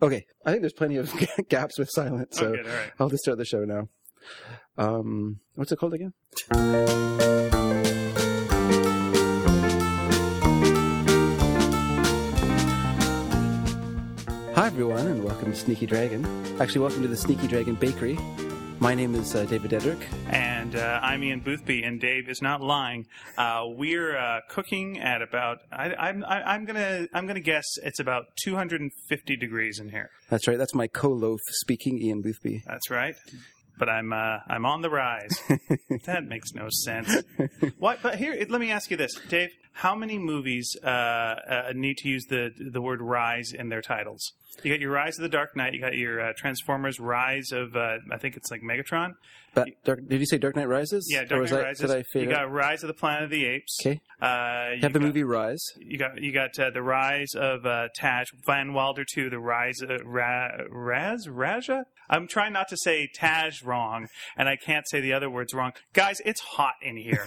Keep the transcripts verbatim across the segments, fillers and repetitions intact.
Okay, I think there's plenty of gaps with silence, so Okay, all right. I'll just start the show now. Um, what's it called again? Hi, everyone, and welcome to Sneaky Dragon. Actually, welcome to the Sneaky Dragon Bakery. My name is uh, David Dedrick. And uh, I'm Ian Boothby, and Dave is not lying. Uh, we're uh, cooking at about I, I'm I, I'm gonna I'm gonna guess it's about two hundred fifty degrees in here. That's right. That's my co-loaf speaking, Ian Boothby. That's right. But I'm uh, I'm on the rise. That makes no sense. What? But here, let me ask you this, Dave. How many movies uh, uh, need to use the the word "rise" in their titles? You got your Rise of the Dark Knight. You got your uh, Transformers Rise of uh, I think it's like Megatron. But Dark, did you say Dark Knight Rises? Yeah, Dark Knight I, Rises. Did I fade you out? got Rise of the Planet of the Apes. Okay. Uh, you you have the got, movie Rise. You got you got uh, the Rise of uh, Taj Van Wilder two. The Rise of Ra- Raz Raja. I'm trying not to say Taj wrong, and I can't say the other words wrong. Guys, it's hot in here.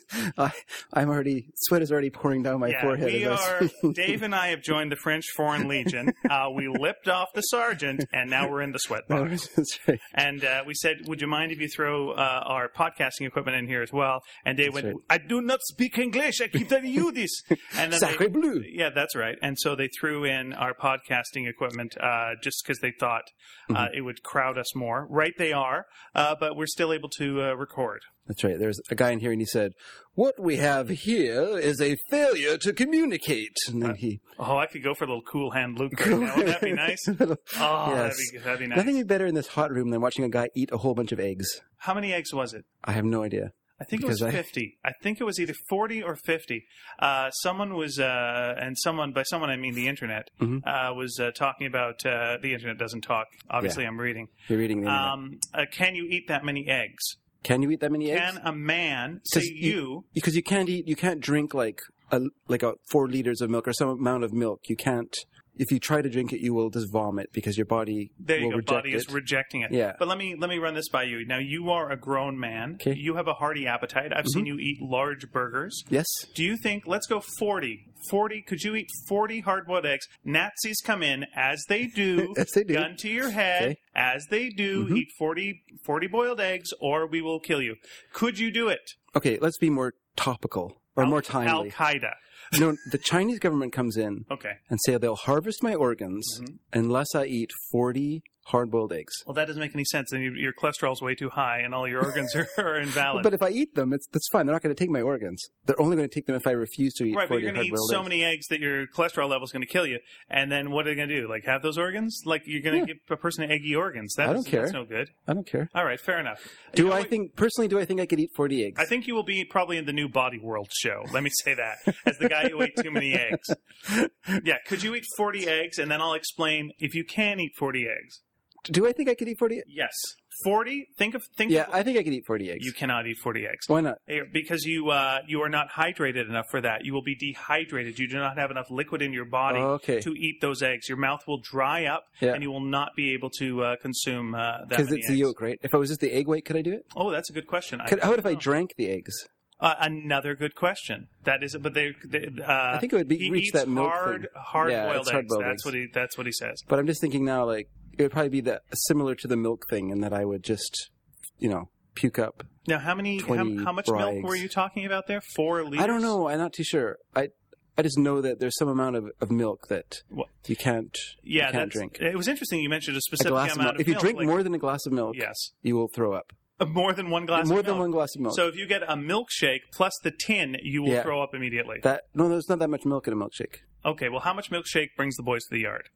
I, I'm already sweat is already pouring down my yeah, forehead. we as I are. speak. Dave and I have joined the French Foreign Legion. Uh, we lipped off the sergeant, and now we're in the sweat box. That's right. And uh, we said, would you mind if you throw uh, our podcasting equipment in here as well? And Dave That's went, right. I do not speak English. I keep telling you this. And then Sacre they, bleu. Yeah, that's right. And so they threw in our podcasting equipment uh, just because they thought uh, Mm-hmm. it would crowd us more. Right they are, uh, but we're still able to uh, record. That's right. There's a guy in here, and he said, "What we have here is a failure to communicate." And then he, Oh, I could go for a little cool hand Luke right now. Wouldn't that be nice? Oh, that'd, Yes. be, that'd be nice. Nothing would be better in this hot room than watching a guy eat a whole bunch of eggs. How many eggs was it? I have no idea. I think Because it was I- fifty. I... think it was either forty or fifty. Uh, someone was, uh, and someone, by someone I mean the internet, Mhm. uh, was uh, talking about, uh, the internet doesn't talk. Obviously, I'm reading. You're reading the internet. Um, uh, can you eat that many eggs? Can you eat that many eggs? Can a man, say 'Cause you, because you can't eat, you can't drink like a like a four liters of milk or some amount of milk. You can't. If you try to drink it, you will just vomit because your body there you will go, reject body it. is rejecting it. Yeah. But let me let me run this by you. Now, you are a grown man. Okay. You have a hearty appetite. I've seen you eat large burgers. Yes. Do you think, let's go forty. forty, could you eat forty hard-boiled eggs? Nazis come in, as they do, Yes, they do. gun to your head, Okay. as they do, Mhm. eat forty, forty boiled eggs, or we will kill you. Could you do it? Okay, let's be more topical or more Al- timely. Al-Qaeda. No, the Chinese government comes in Okay. and say they'll harvest my organs Mhm. unless I eat forty hard-boiled eggs. Well, that doesn't make any sense. Then you, your cholesterol's way too high, and all your organs are, are invalid. But if I eat them, it's that's fine. They're not going to take my organs. They're only going to take them if I refuse to eat Right, but forty you're going to eat hard-boiled so eggs. many eggs that your cholesterol level is going to kill you. And then what are they going to do? Like, have those organs? Like, you're going to Yeah. give a person eggy organs. That's, I don't care. That's no good. I don't care. All right, fair enough. Do You know I what? think personally? Do I think I could eat forty eggs? I think you will be probably in the new Body World show. Let me say that. As the guy who ate too many eggs. Yeah, could you eat forty eggs? And then I'll explain if you can eat forty eggs. Do I think I could eat forty? Yes. forty? Think of, think Yeah, of, I think I could eat forty eggs. you cannot eat forty eggs. Why not? Eh, Because you, uh, you are not hydrated enough for that. You will be dehydrated. You do not have enough liquid in your body Oh, okay. to eat those eggs. Your mouth will dry up, Yeah. and you will not be able to uh, consume uh, that Because many it's the eggs. yolk, right? If I was just the egg white, could I do it? Oh, that's a good question. Could, how about if I don't know. drank the eggs? Uh, another good question. That is, but they. they uh, I think it would be he reach eats that milk hard, thing. hard Yeah, boiled it's eggs. hard-boiled That's eggs. what he. That's what he says. But I'm just thinking now, like it would probably be that similar to the milk thing, in that I would just, you know, puke up. Now, how many? How, twenty how much raw milk eggs. were you talking about there? Four liters. I don't know. I'm not too sure. I I just know that there's some amount of, of milk that What? you can't Yeah, you can't that's, drink. It was interesting. You mentioned a A specific glass of amount milk. of If you milk, drink like- more than a glass of milk, yes, you will throw up. Uh, more than one glass. more of than milk. one glass of milk. So if you get a milkshake plus the tin, you will Yeah. throw up immediately. that no, there's not that much milk in a milkshake. Okay, well, how much milkshake brings the boys to the yard?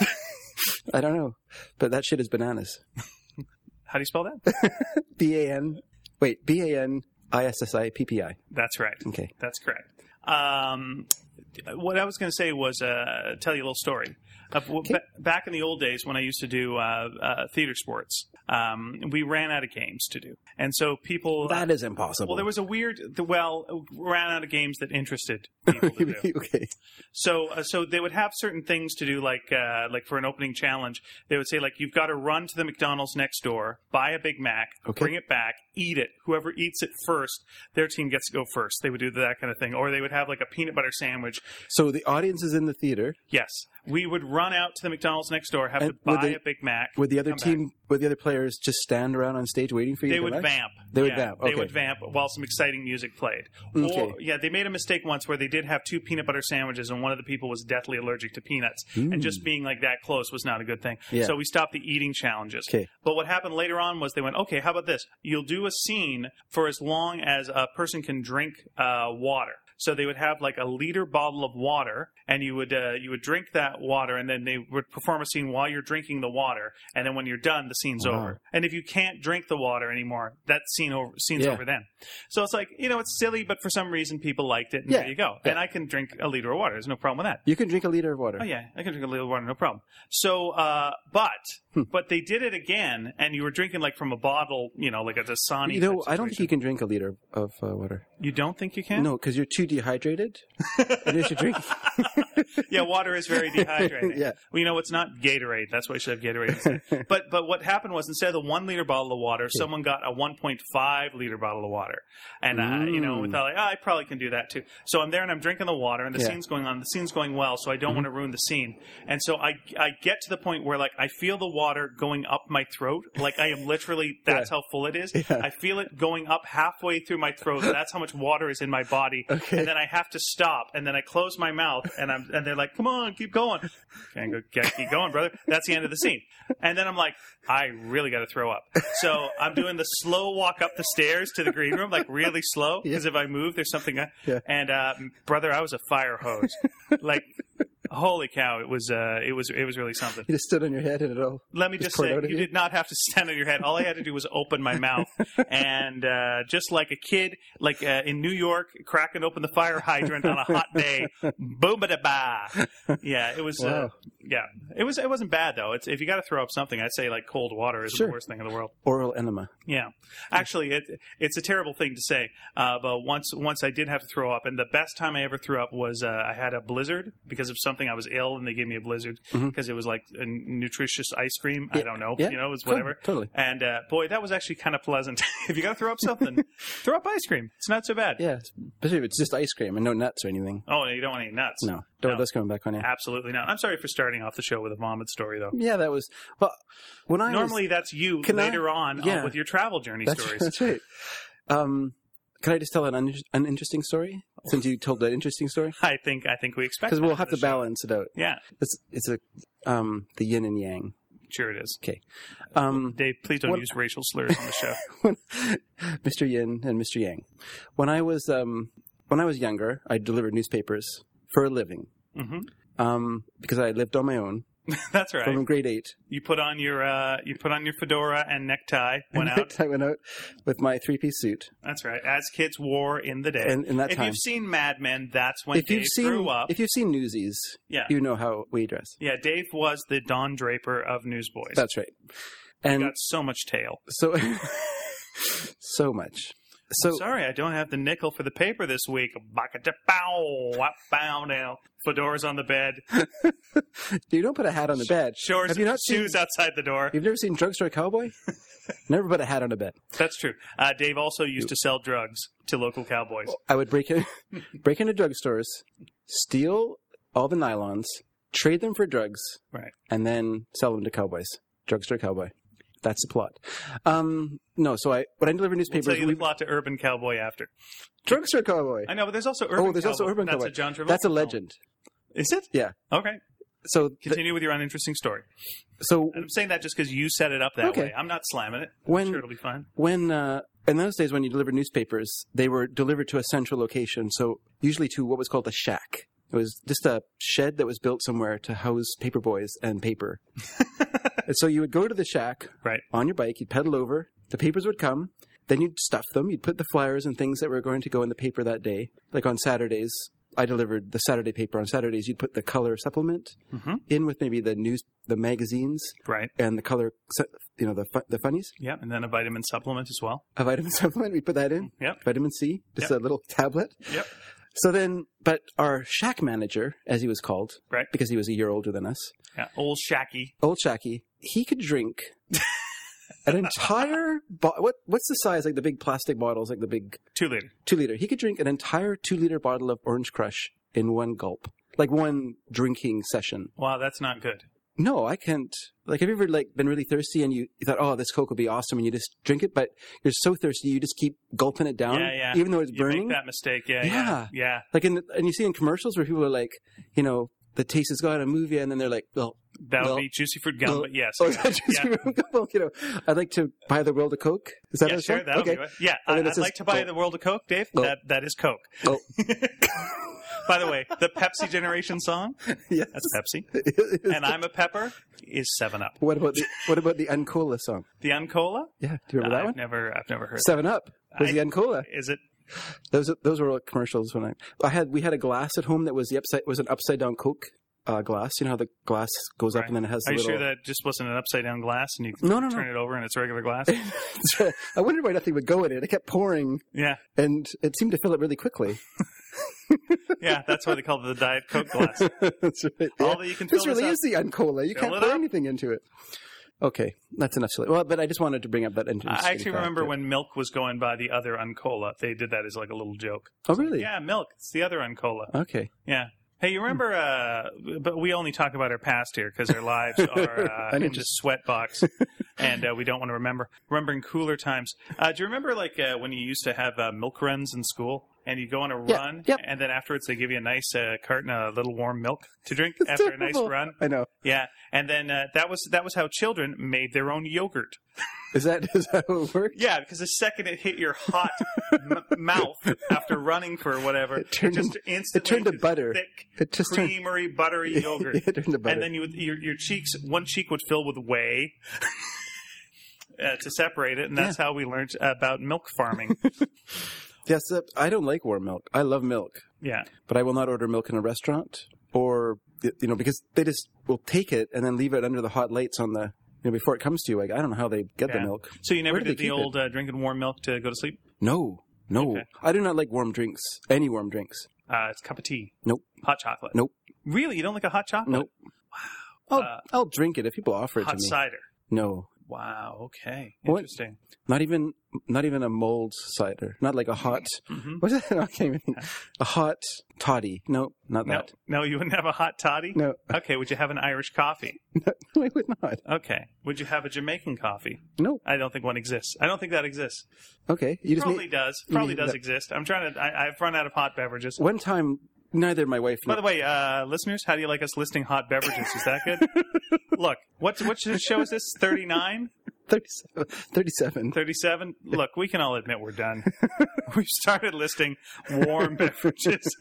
I don't know, but that shit is bananas. How do you spell that? B A N. Wait, B A N I S S I P P I. That's right. Okay. That's correct. Um, what I was going to say was uh, tell you a little story. Of, Okay. ba- back in the old days when I used to do uh, uh, theater sports, um, we ran out of games to do. And so people... That is impossible. well, there was a weird... The, well, ran out of games that interested people to do. Okay. So, uh, so they would have certain things to do, like, uh, like for an opening challenge, they would say, like, you've got to run to the McDonald's next door, buy a Big Mac, Okay. bring it back, eat it. Whoever eats it first, their team gets to go first. They would do that kind of thing. Or they would have, like, a peanut butter sandwich. So the audience is in the theater. Yes. We would run out to the McDonald's next door, have And to buy would they- a Big Mac. Would the other come team, back. would the other players just stand around on stage waiting for you They to would come back? vamp. They would Yeah, vamp, They okay. would vamp while some exciting music played. Okay. Or, yeah, they made a mistake once where they did have two peanut butter sandwiches, and one of the people was deathly allergic to peanuts. And just being like that close was not a good thing. Yeah. So we stopped the eating challenges. Okay. But what happened later on was they went, okay, how about this? You'll do a scene for as long as a person can drink uh, water. So they would have like a liter bottle of water, and you would uh, you would drink that water, and then they would perform a scene while you're drinking the water, and then when you're done, the scene's Wow. over. And if you can't drink the water anymore, that scene over, scene's Yeah. over then. So it's like, you know, it's silly, but for some reason people liked it, and Yeah. there you go. Yeah. And I can drink a liter of water. There's no problem with that. You can drink a liter of water. Oh yeah, I can drink a liter of water, no problem. So, uh, but Hmm. but they did it again, and you were drinking like from a bottle, you know, like a Dasani. You know, type I don't think you situation. can drink a liter of uh, water. You don't think you can? No, because you're too dehydrated. And as you drink, Yeah, water is very dehydrating. Yeah. Well, you know, it's not Gatorade. That's why you should have Gatorade instead. but but what happened was instead of the one liter bottle of water, someone got a one point five liter bottle of water, and uh, you know, we thought like, oh, I probably can do that too. So I'm there and I'm drinking the water, and the Yeah. scene's going on. The scene's going well, so I don't want to ruin the scene. And so I I get to the point where like I feel the water going up my throat, like I am literally that's Yeah. how full it is. Yeah. I feel it going up halfway through my throat. That's how much water is in my body. Okay. And then I have to stop, and then I close my mouth, and I'm and they're like, "Come on, keep going." Can't go, can't keep going, brother. That's the end of the scene. And then I'm like, I really got to throw up. So I'm doing the slow walk up the stairs to the green room, like really slow, because if I move, there's something. I, Yeah. And uh, brother, I was a fire hose. Like, holy cow! It was uh, it was it was really something. you just stood on your head and it all. Let me Just just poured say, out you of you? did not have to stand on your head. All I had to do was open my mouth, and uh, just like a kid, like uh, in New York, cracking open the fire hydrant on a hot day, boom ba da ba. Yeah, it was. Uh, Wow. yeah, it was. It wasn't bad though. It's if you got to throw up something, I'd say like cold water isn't Sure. the worst thing in the world. Oral enema. Yeah, actually, it it's a terrible thing to say. Uh, but once once I did have to throw up, and the best time I ever threw up was uh, I had a blizzard because of something. I was ill, and they gave me a blizzard because it was like a nutritious ice cream. I don't know, Yeah. you know, it was Cool. whatever. Totally. And uh, boy, that was actually kind of pleasant. If you got to throw up something, throw up ice cream. It's not so bad. Yeah, especially if it's just ice cream and no nuts or anything. Oh, you don't want any nuts. No, don't No. that's coming back on you. Absolutely not. I'm sorry for starting off the show with a vomit story, though. Yeah, that was well. When I Normally, was, that's you Can I- later on uh, yeah. with your travel journey that's, stories. that's right. Um, can I just tell an un- an interesting story? Since you told that interesting story, I think I think we expect because we'll that have on to the show. balance it out. Yeah, It's it's a um the yin and yang. sure it is. Okay. Um, Dave, please don't What- use racial slurs on the show. when, Mister Yin and Mister Yang. When I was um when I was younger, I delivered newspapers for a living. hmm Um, because I lived on my own That's right. from grade eight. You put on your uh, you put on your fedora and necktie. Went out. I went out with my three-piece suit. That's right. As kids wore in the day. And in that if time, you've seen Mad Men, that's when if Dave you've seen grew up. if you've seen Newsies, Yeah. you know how we dress. Yeah, Dave was the Don Draper of Newsboys. That's right. He And got so much tail. so so much. So Sorry, I don't have the nickel for the paper this week. Bow, bow now. Fedora's on the bed. you don't put a hat on the bed. Shorts, Have you not seen? shoes outside the door. You've never seen Drugstore Cowboy? Never put a hat on a bed. That's true. Uh, Dave also used to sell drugs to local cowboys. I would break in, break into drugstores, steal all the nylons, trade them for drugs, Right. and then sell them to cowboys. Drugstore Cowboy. That's the plot. Um, no, so I when I deliver We'll newspapers, tell you we, the plot to Urban Cowboy after. Drugstore Cowboy. I know, but there's also Urban Oh, there's also Cowboy. Urban That's Cowboy. a John Travolta That's a film. legend. Is it? Yeah. Okay. So th- Continue with your uninteresting story. so And I'm saying that just because you set it up that Okay. way. I'm not slamming it. When- I'm sure it'll be fine. when uh, in those days when you delivered newspapers, they were delivered to a central location. So usually to what was called a shack. It was just a shed that was built somewhere to house paper boys and paper. And so you would go to the shack Right. on your bike, you'd pedal over, the papers would come, then you'd stuff them, you'd put the flyers and things that were going to go in the paper that day. Like on Saturdays, I delivered the Saturday paper. On Saturdays, you'd put the color supplement Mhm. in with maybe the news, the magazines, Right. and the color, su- you know, the fu- the funnies. Yep. And then a vitamin supplement as well. A vitamin supplement, we put that in. Yep. Vitamin C, just Yep. a little tablet. Yep. So then, but our shack manager, as he was called, Right. because he was a year older than us, Yeah. Old Shacky. old Shacky, he could drink an entire, bo- what what's the size, like the big plastic bottles, like the big Two liter. two liter. He could drink an entire two liter bottle of Orange Crush in one gulp. like one drinking session. Wow, that's not good. No, I can't. Like, have you ever like been really thirsty and you, you thought, oh, this Coke will be awesome, and you just drink it, but you're so thirsty you just keep gulping it down, Yeah, yeah. even though it's You burning. make that mistake. Yeah, yeah, Yeah. yeah. Like, in the, and you see in commercials where people are like, you know, the taste is gone in a movie, and then they're like, well, That would well, be juicy fruit gum, well, but yes. oh, I is got that it. just yeah. well, you know, I'd like to buy the world of Coke. Is that Yeah, what it's sure. called? That'll Okay. do it. Yeah, And I, then it I'd says like to buy Coke. the world of Coke, Dave. Oh. That That is Coke. Oh. By the way, the Pepsi Generation song, Yes. that's Pepsi. And I'm a Pepper is seven up. What about the what about the Uncola song? The Uncola? Yeah, do you remember that I've one? never, I've never heard Seven Up was I- the Uncola. Is it? Those those were all commercials when I I had we had a glass at home that was the upside was an upside down Coke uh, glass. You know how the glass goes up Right. and then it has the Are you little. sure that just wasn't an upside down glass and you No, no, no. turn it over and it's regular glass? I wondered why nothing would go in it. It kept pouring, Yeah, and it seemed to fill it really quickly. yeah. That's why they call it the Diet Coke glass. That's right. All Yeah. that you can fill This this really up. is the Uncola. You Fill can't it pour up. anything into it. Okay, that's enough silly. Well, but I just wanted to bring up that interesting I actually fact remember that- when milk was going by the other Uncola. They did that as like a little joke. Oh, really? Yeah, milk. It's the other Uncola. Okay. Yeah. Hey, you remember? Uh, but we only talk about our past here because our lives are uh, I in didn't this sweatbox, and uh, we don't want to remember. Remembering cooler times. Uh, do you remember, like, uh, when you used to have uh, milk runs in school, and you go on a Yeah, run, yep. and then afterwards they give you a nice uh, carton of little warm milk to drink after a nice Terrible. run? I know. Yeah, and then uh, that was that was how children made their own yogurt. Is that is that how it works? Yeah, because the second it hit your hot m- mouth after running for whatever, It turned just in- instantly turned to this butter. thick, It just turned- creamery, buttery yogurt. It turned to butter. And then you would, your your cheeks, one cheek would fill with whey uh, to separate it, and that's how we learned about milk farming. Yes, uh, I don't like warm milk. I love milk, Yeah, but I will not order milk in a restaurant or you know because they just will take it and then leave it under the hot lights on the you know before it comes to you. Like I don't know how they get yeah. the milk. So you never Where do did they the keep it? old uh, drinking warm milk to go to sleep? No, no, Okay. I do not like warm drinks. Any warm drinks? Uh, it's a cup of tea. Nope, Hot chocolate. nope, Really, you don't like a hot chocolate? nope. I'll Uh, I'll drink it if people offer it Hot to me. cider. No, Wow. Okay. What? Interesting. not even not even a mulled cider. Not like a hot. Mhm. What's that? I can't even think. A hot toddy. No, not No, that. no, you wouldn't have a hot toddy. No, Okay. Would you have an Irish coffee? no, I would not. Okay. Would you have a Jamaican coffee? No. I don't think one exists. I don't think that exists. Okay, you just Probably need, does. you Probably need does that- exist. I'm trying to. I, I've run out of hot beverages. one time. Neither my wife. By nor the way, uh, listeners, how do you like us listing hot beverages? Is that good? Look, what what show is this? thirty-nine? thirty-seven. thirty-seven. thirty-seven? Look, we can all admit we're done. We've started listing warm beverages.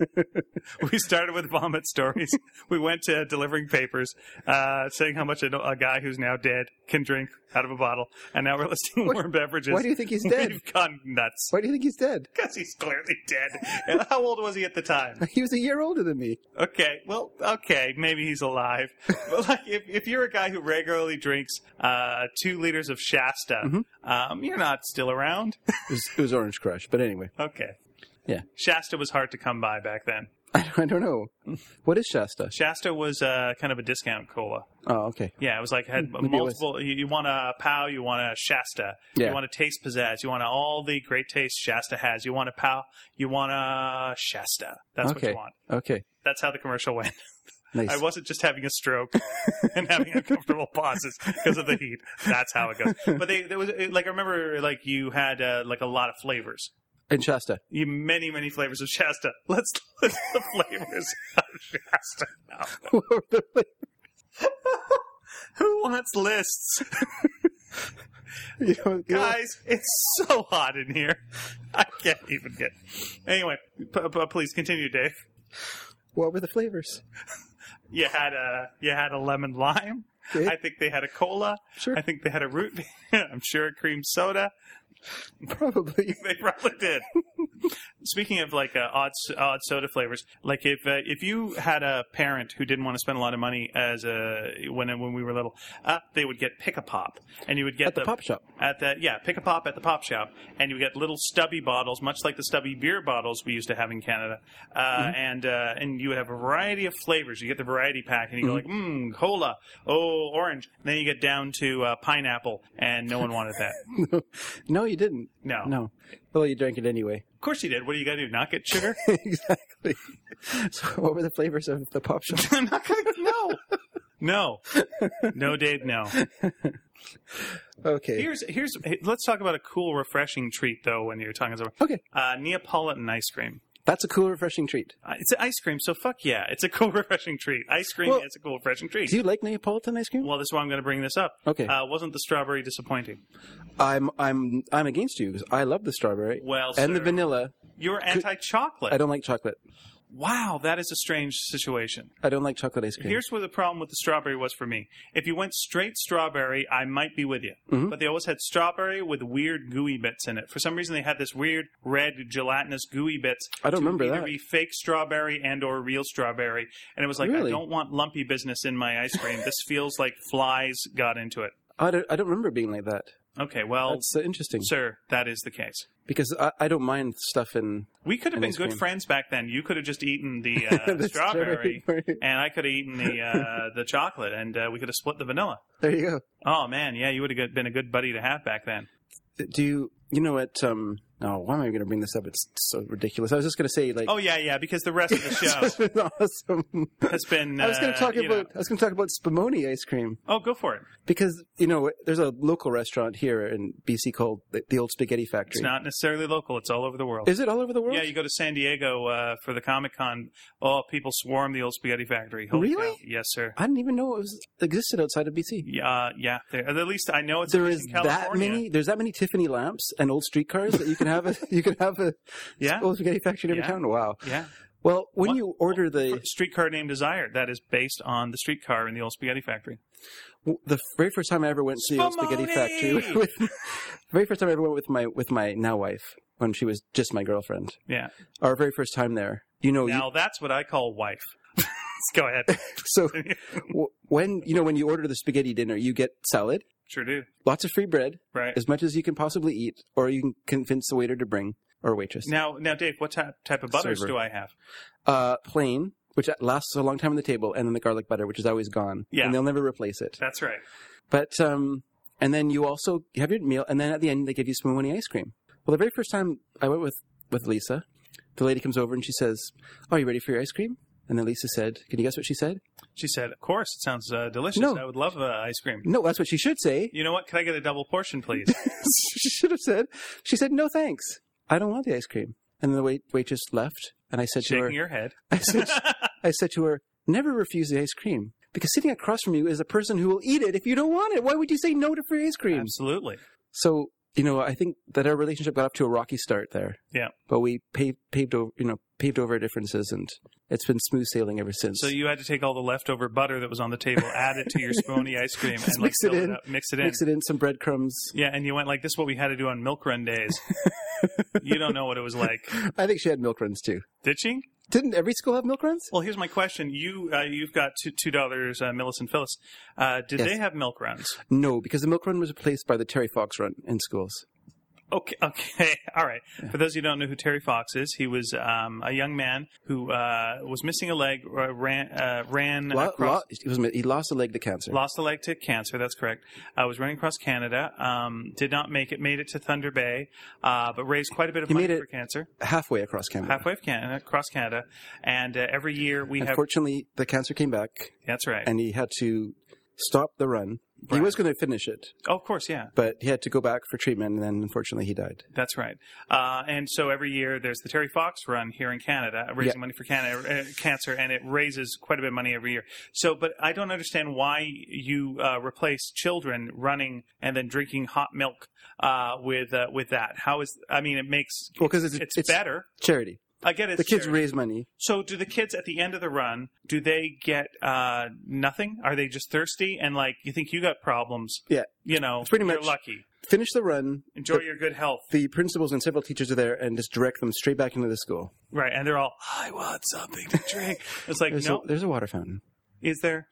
We started with vomit stories. We went to delivering papers, uh, saying how much a, a guy who's now dead can drink out of a bottle. And now we're listing What- warm beverages. Why do you think he's dead? We've gone nuts. Why do you think he's dead? Because he's clearly dead. And how old was he at the time? He was a year older than me. Okay, well, okay, maybe he's alive. But like, if, if you're a guy who regularly drinks uh, two liters of Shasta, Mm-hmm. um, you're not still around. It was, it was Orange Crush, but anyway. Okay. Yeah. Shasta was hard to come by back then. I, I don't know. What is Shasta? Shasta was uh, kind of a discount cola. Oh, okay. Yeah, it was like had Maybe it was- multiple. You, you want a pow, you want a Shasta, Yeah. you want a taste pizzazz, you want a, all the great taste Shasta has. You want a pow, you want a Shasta. That's what Okay. you want. Okay. That's how the commercial went. Nice. I wasn't just having a stroke and having uncomfortable pauses because of the heat. That's how it goes. But they, there was like I remember like you had uh, like a lot of flavors. And Shasta. You many many flavors of Shasta. Let's list the flavors of Shasta now. Who wants lists? you know, you know- Guys, it's so hot in here. I can't even get. Anyway, p- p- please continue, Dave. what were the flavors? You had a you had a lemon lime. Okay. I think they had a cola. Sure. I think they had a root beer. I'm sure a cream soda. Probably. They probably did. Speaking of like uh, odd odd soda flavors, like if uh, if you had a parent who didn't want to spend a lot of money as a when when we were little, uh, they would get Pick a Pop, and you would get At the pop shop. at the yeah Pick a Pop at the pop shop, and you would get little stubby bottles, much like the stubby beer bottles we used to have in Canada, uh, Mm-hmm. and uh, and you would have a variety of flavors. You get the variety pack, and you Mm-hmm. go like, mmm, cola, oh, orange. And then you get down to uh, pineapple, and no one wanted that. No, you didn't. No. No. Well, you drank it anyway. Of course you did. What what do you got to do? Not get sugar? Exactly. So what were the flavors of the Pop Shop? I'm not going to, no. No. No, Dave, no. Okay. Here's, here's, let's talk about a cool, refreshing treat, though, when you're talking about Okay. uh, Neapolitan ice cream. That's a cool, refreshing treat. Uh, it's ice cream, so fuck yeah. It's a cool, refreshing treat. Ice cream Well, is a cool, refreshing treat. Do you like Neapolitan ice cream? Well, this is why I'm going to bring this up. Okay. Uh, wasn't the strawberry disappointing? I'm I'm I'm against you because I love the strawberry Well, and the sir, vanilla. You're anti-chocolate. I don't like chocolate. Wow, that is a strange situation. I don't like chocolate ice cream. Here's what the problem with the strawberry was for me. If you went straight strawberry, I might be with you. Mhm. But they always had strawberry with weird gooey bits in it. For some reason, they had this weird red gelatinous gooey bits. I don't to remember either that. be fake strawberry and or real strawberry. And it was like, Really? I don't want lumpy business in my ice cream. This feels like flies got into it. I don't I don't remember it being like that. Okay, well, That's uh, interesting sir, that is the case. because I, I don't mind stuff in We could have And been ice good cream. friends back then. You could have just eaten the, uh, the strawberry, strawberry. and I could have eaten the uh, the chocolate, and uh, we could have split the vanilla. There you go. Oh man, yeah, you would have been a good buddy to have back then. Do you you know what? Um, oh, why am I going to bring this up? It's so ridiculous. I was just going to say like. Oh yeah, yeah, because the rest of the It's show been awesome. has been. I was going uh, to talk you about know- I was going to talk about Spumoni ice cream Oh, go for it. because you know there's a local restaurant here in B C called the, the Old Spaghetti Factory. It's not necessarily local; it's all over the world. Is it all over the world? Yeah, you go to San Diego uh, for the Comic Con. Oh, people swarm the old spaghetti factory. Holy Really? cow. Yes, sir. I didn't even know it was existed outside of B C. Yeah, uh, yeah. There, at least I know it's There in is that California. many. There's that many Tiffany lamps and old streetcars that you can have. A, you can have a Yeah. Old Spaghetti Factory in every Yeah. town. Wow. Yeah. Well, when What- you order the Streetcar named Desire. That is based on the streetcar in the old spaghetti factory. the very first time I ever went to the Old Spaghetti Spumoni! Factory with the very first time I ever went with my with my now wife when she was just my girlfriend. Yeah. Our very first time there. You know, you, Now that's what I call wife. Go ahead. so w- when you know when you order the spaghetti dinner, you get salad, Sure do. lots of free bread, Right. as much as you can possibly eat, or you can convince the waiter to bring or waitress. Now, now, Dave, what type type of butters Server. do I have? Uh, plain, which lasts a long time on the table, and then the garlic butter, which is always gone. Yeah. And they'll never replace it. That's right. But, um, and then you also have your meal, and then at the end, they give you Spumoni ice cream. Well, the very first time I went with, with Lisa, the lady comes over and she says, "Oh, are you ready for your ice cream?" And then Lisa said, can you guess what she said? She said, "Of course, it sounds uh, delicious. No. I would love uh, ice cream." No, that's what she should say. You know what? Can I get a double portion, please? She should have said, she said, "No, thanks. I don't want the ice cream." And then the wait, waitress left, and I said to her, Shaking your head. I said, I said to her, "Never refuse the ice cream. Because sitting across from you is a person who will eat it if you don't want it. Why would you say no to free ice cream?" Absolutely. So, you know, I think that our relationship got off to a rocky start there. Yeah. But we paved, paved over, you know, paved over our differences, and it's been smooth sailing ever since. So you had to take all the leftover butter that was on the table, add it to your Spumoni ice cream, Just and like, mix it fill in. up, mix it in. Mix it in, some breadcrumbs. Yeah, and you went like, "This is what we had to do on milk run days." You don't know what it was like. I think she had milk runs too. Did she? Didn't every school have milk runs? Well, here's my question. You, uh, you've got two, two daughters, uh, Millicent and Phyllis. Uh, did Yes. they have milk runs? No, because the milk run was replaced by the Terry Fox run in schools. Okay, okay, all right. For those who don't know who Terry Fox is, he was um, a young man who uh, was missing a leg, uh, ran uh, ran Lo- across, lo- he, was, he lost a leg to cancer. lost a leg to cancer. That's correct. Uh, was running across Canada. Um, did not make it. Made it to Thunder Bay, uh, but raised quite a bit of He money made it for cancer. Halfway across Canada. Halfway of Canada, across Canada, and uh, every year we have. Unfortunately, the cancer came back, That's right. and he had to stop the run. He Right. was going to finish it, Oh, of course, yeah. but he had to go back for treatment, and then unfortunately he died. That's right. Uh, and so every year there's the Terry Fox run here in Canada, raising Yeah. money for Canada, uh, cancer, and it raises quite a bit of money every year. So, but I don't understand why you uh, replace children running and then drinking hot milk uh, with uh, with that. How is? I mean, it makes Well, because it's, it's, it's better. charity. I get it. The kids charity. raise money. So, do the kids at the end of the run do they get uh, nothing? Are they just thirsty and like you think you got problems? Yeah. You know, It's pretty you're much- lucky. Finish the run. Enjoy the, your good health. the principals and several teachers are there and just direct them straight back into the school. Right, and they're all, "I want something to drink." It's like, There's, no, a, there's a water fountain. is there?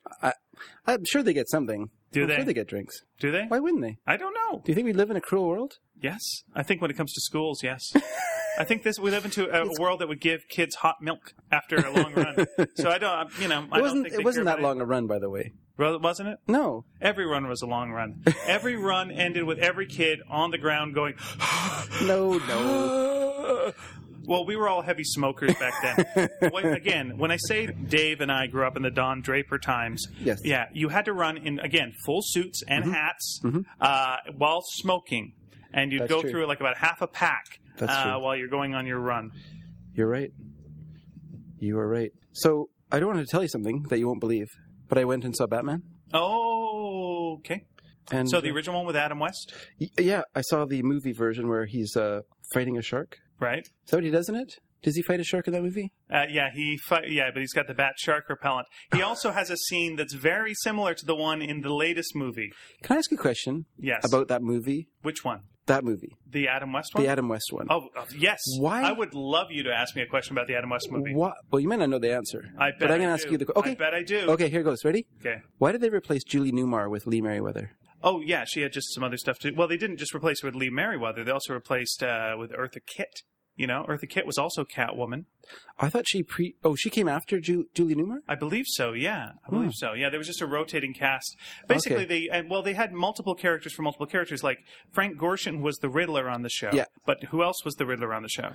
I'm sure they get something. Do I'm they? sure they get drinks. Do they? Why wouldn't they? I don't know. Do you think we live in a cruel world? Yes, I think when it comes to schools, yes. I think this we live into a, a world that would give kids hot milk after a long run. So I don't, you know, I It don't wasn't. think It they wasn't care that about long a run, by the way. it. Well, wasn't it? No. Every run was a long run. Every run ended with every kid on the ground going, No. No. Well, we were all heavy smokers back then. When, again, when I say Dave and I grew up in the Don Draper times, Yes. yeah, you had to run in, again, full suits and Mm-hmm. hats uh, while smoking. And you'd That's go true. through like about half a pack That's uh, true. while you're going on your run. You're right. You are right. So I don't want to tell you something that you won't believe, but I went and saw Batman. Oh, okay. And So the uh, original one with Adam West, y- yeah, I saw the movie version where he's uh, fighting a shark. right? Is that what he does in it? Does he fight a shark in that movie? Uh, yeah, he fi- yeah, but he's got the bat shark repellent. He also has a scene that's very similar to the one in the latest movie. Can I ask you a question Yes. about that movie? Which one? That movie, The Adam West one? the Adam West one. Oh, uh, yes. Why- I would love you to ask me a question about the Adam West movie. What? Well, you might not know the answer. I bet but I'm I going to ask do. you the. Okay. I bet I do. Okay, here goes. Ready? Okay. Why did they replace Julie Newmar with Lee Merriweather? Oh, yeah, she had just some other stuff too. Well, they didn't just replace her with Lee Merriweather. They also replaced uh, with Eartha Kitt. You know, Eartha Kitt was also Catwoman. I thought she pre. Oh, she came after Ju- Julie Newmar. I believe so. Yeah, I believe Hmm. so. Yeah, there was just a rotating cast. Basically, Okay. they and, well, they had multiple characters for multiple characters. Like Frank Gorshin was the Riddler on the show. Yeah. But who else was the Riddler on the show?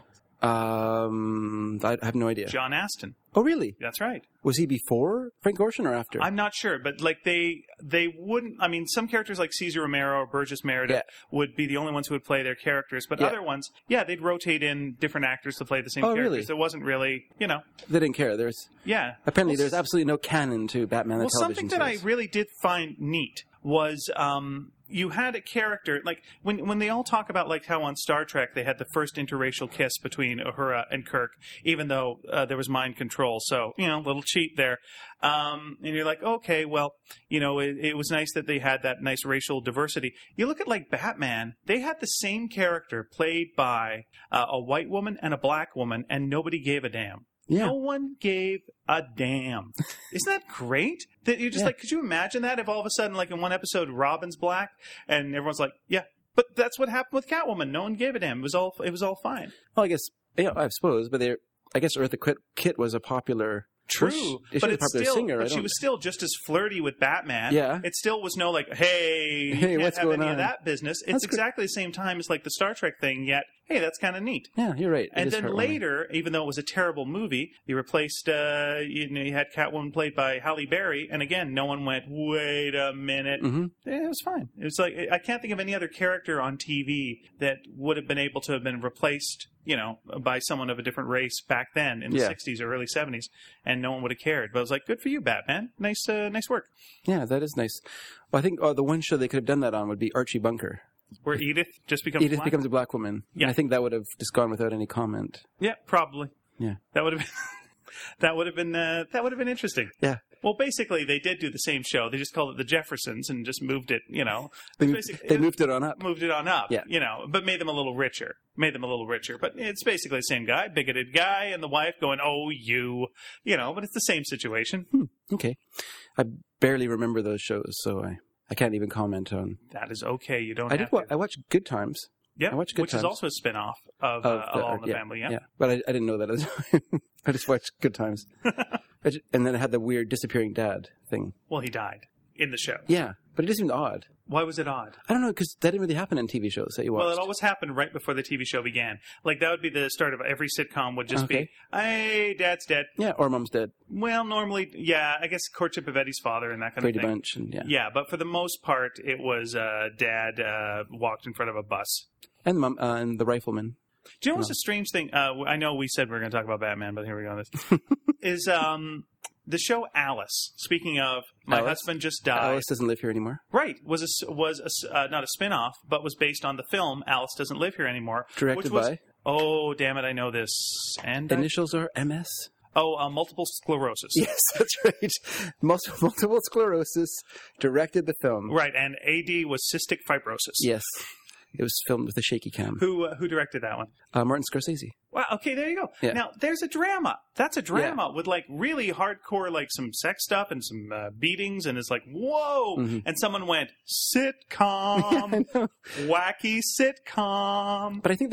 Um, I I have no idea. John Aston. Oh, really? That's right. Was he before Frank Gorshin or after? I'm not sure, but like they they wouldn't. I mean, some characters like Caesar Romero or Burgess Meredith Yeah. would be the only ones who would play their characters, but Yeah. other ones, yeah, they'd rotate in different actors to play the same Oh, characters. really? It wasn't really, you know, They didn't care. There's yeah. apparently Well, there's absolutely no canon to Batman the Well, television something that I series. really did find neat was um, you had a character like when when they all talk about like how on Star Trek they had the first interracial kiss between Uhura and Kirk, even though uh, there was mind control. So you know, little cheat there. Um, and you're like, okay, well, you know, it, it was nice that they had that nice racial diversity. You look at like Batman; they had the same character played by uh, a white woman and a black woman, and nobody gave a damn. Yeah. No one gave a damn. Isn't that great? That you're just Yeah. like, could you imagine that if all of a sudden, like in one episode, Robin's black, and everyone's like, yeah, but that's what happened with Catwoman. No one gave a damn. It was all, it was all fine. Well, I guess yeah, I suppose, but they I guess Eartha Kitt, Kitt was a popular. True, was she- but she was a it's popular still, singer. I but she don't- was still just as flirty with Batman. Yeah. It still was no like, hey, you Hey, can't what's have going any on? of that business. It's That's good. exactly the same time as like the Star Trek thing. Yet, hey, that's kind of neat. Yeah, you're right. It And is then heartwarming. later, even though it was a terrible movie, you replaced, uh, you know, you had Catwoman played by Halle Berry, and again, no one went, wait a minute. Mhm. Eh, It was fine. It was like, I can't think of any other character on T V that would have been able to have been replaced, you know, by someone of a different race back then in the Yeah. sixties or early seventies, and no one would have cared. But I was like, good for you, Batman. Nice, uh, nice work. Yeah, that is nice. Well, I think uh, the one show they could have done that on would be Archie Bunker. Where Edith just becomes Edith black. becomes a black woman. Yeah. And I think that would have just gone without any comment. Yeah, probably. Yeah. That would have been that would have been uh, that would have been interesting. Yeah. Well, basically, they did do the same show. They just called it the Jeffersons and just moved it. You know, They, It's moved, basically- they moved it on up. moved it on up. Yeah. You know, but made them a little richer. Made them a little richer. But it's basically the same guy, bigoted guy, and the wife going, "Oh, you," you know. But it's the same situation. Okay. I barely remember those shows, so I, I can't even comment on. That is okay. You don't. I have did. Wa- to. I watched Good Times. Yeah, I watched Good which is Times. also a spin-off of, Of uh, the- All in the yeah, Family. Yeah. Yeah, but I, I didn't know that at the time. I just watched Good Times. I ju- and then it had the weird disappearing dad thing. Well, he died in the show. Yeah, but it just seemed odd. Why was it odd? I don't know, because that didn't really happen in T V shows that you watched. Well, it always happened right before the T V show began. Like, that would be the start of every sitcom would just Okay. be, hey, dad's dead. Yeah, or Mom's Dead, Well, normally, yeah, I guess Courtship of Eddie's Father and that kind Brady of thing. Bunch, and yeah. Yeah, but for the most part, it was uh, dad uh, walked in front of a bus. And, Mom, uh, and The Rifleman. Do you know what's a strange thing? Uh, I know we said we were going to talk about Batman, but here we go on this. is um, the show Alice. Speaking of, my Alice? husband just died. Alice doesn't live here anymore. Right. Was a, s- was a, s- uh, not a spin-off, but was based on the film Alice Doesn't Live Here Anymore. Directed which was, by? Oh, damn it, I know this. And I- Initials are M S. Oh, uh, multiple sclerosis. Yes, that's right. Multiple, multiple sclerosis directed the film. Right, and A D was cystic fibrosis. Yes. It was filmed with a shaky cam. Who uh, who directed that one? Uh, Martin Scorsese. Wow, okay, there you go. Yeah. Now, there's a drama. That's a drama with, like, really hardcore, like, some sex stuff and some uh, beatings, and it's like, whoa! Mhm. And someone went, sitcom! I know. Wacky sitcom! But I think they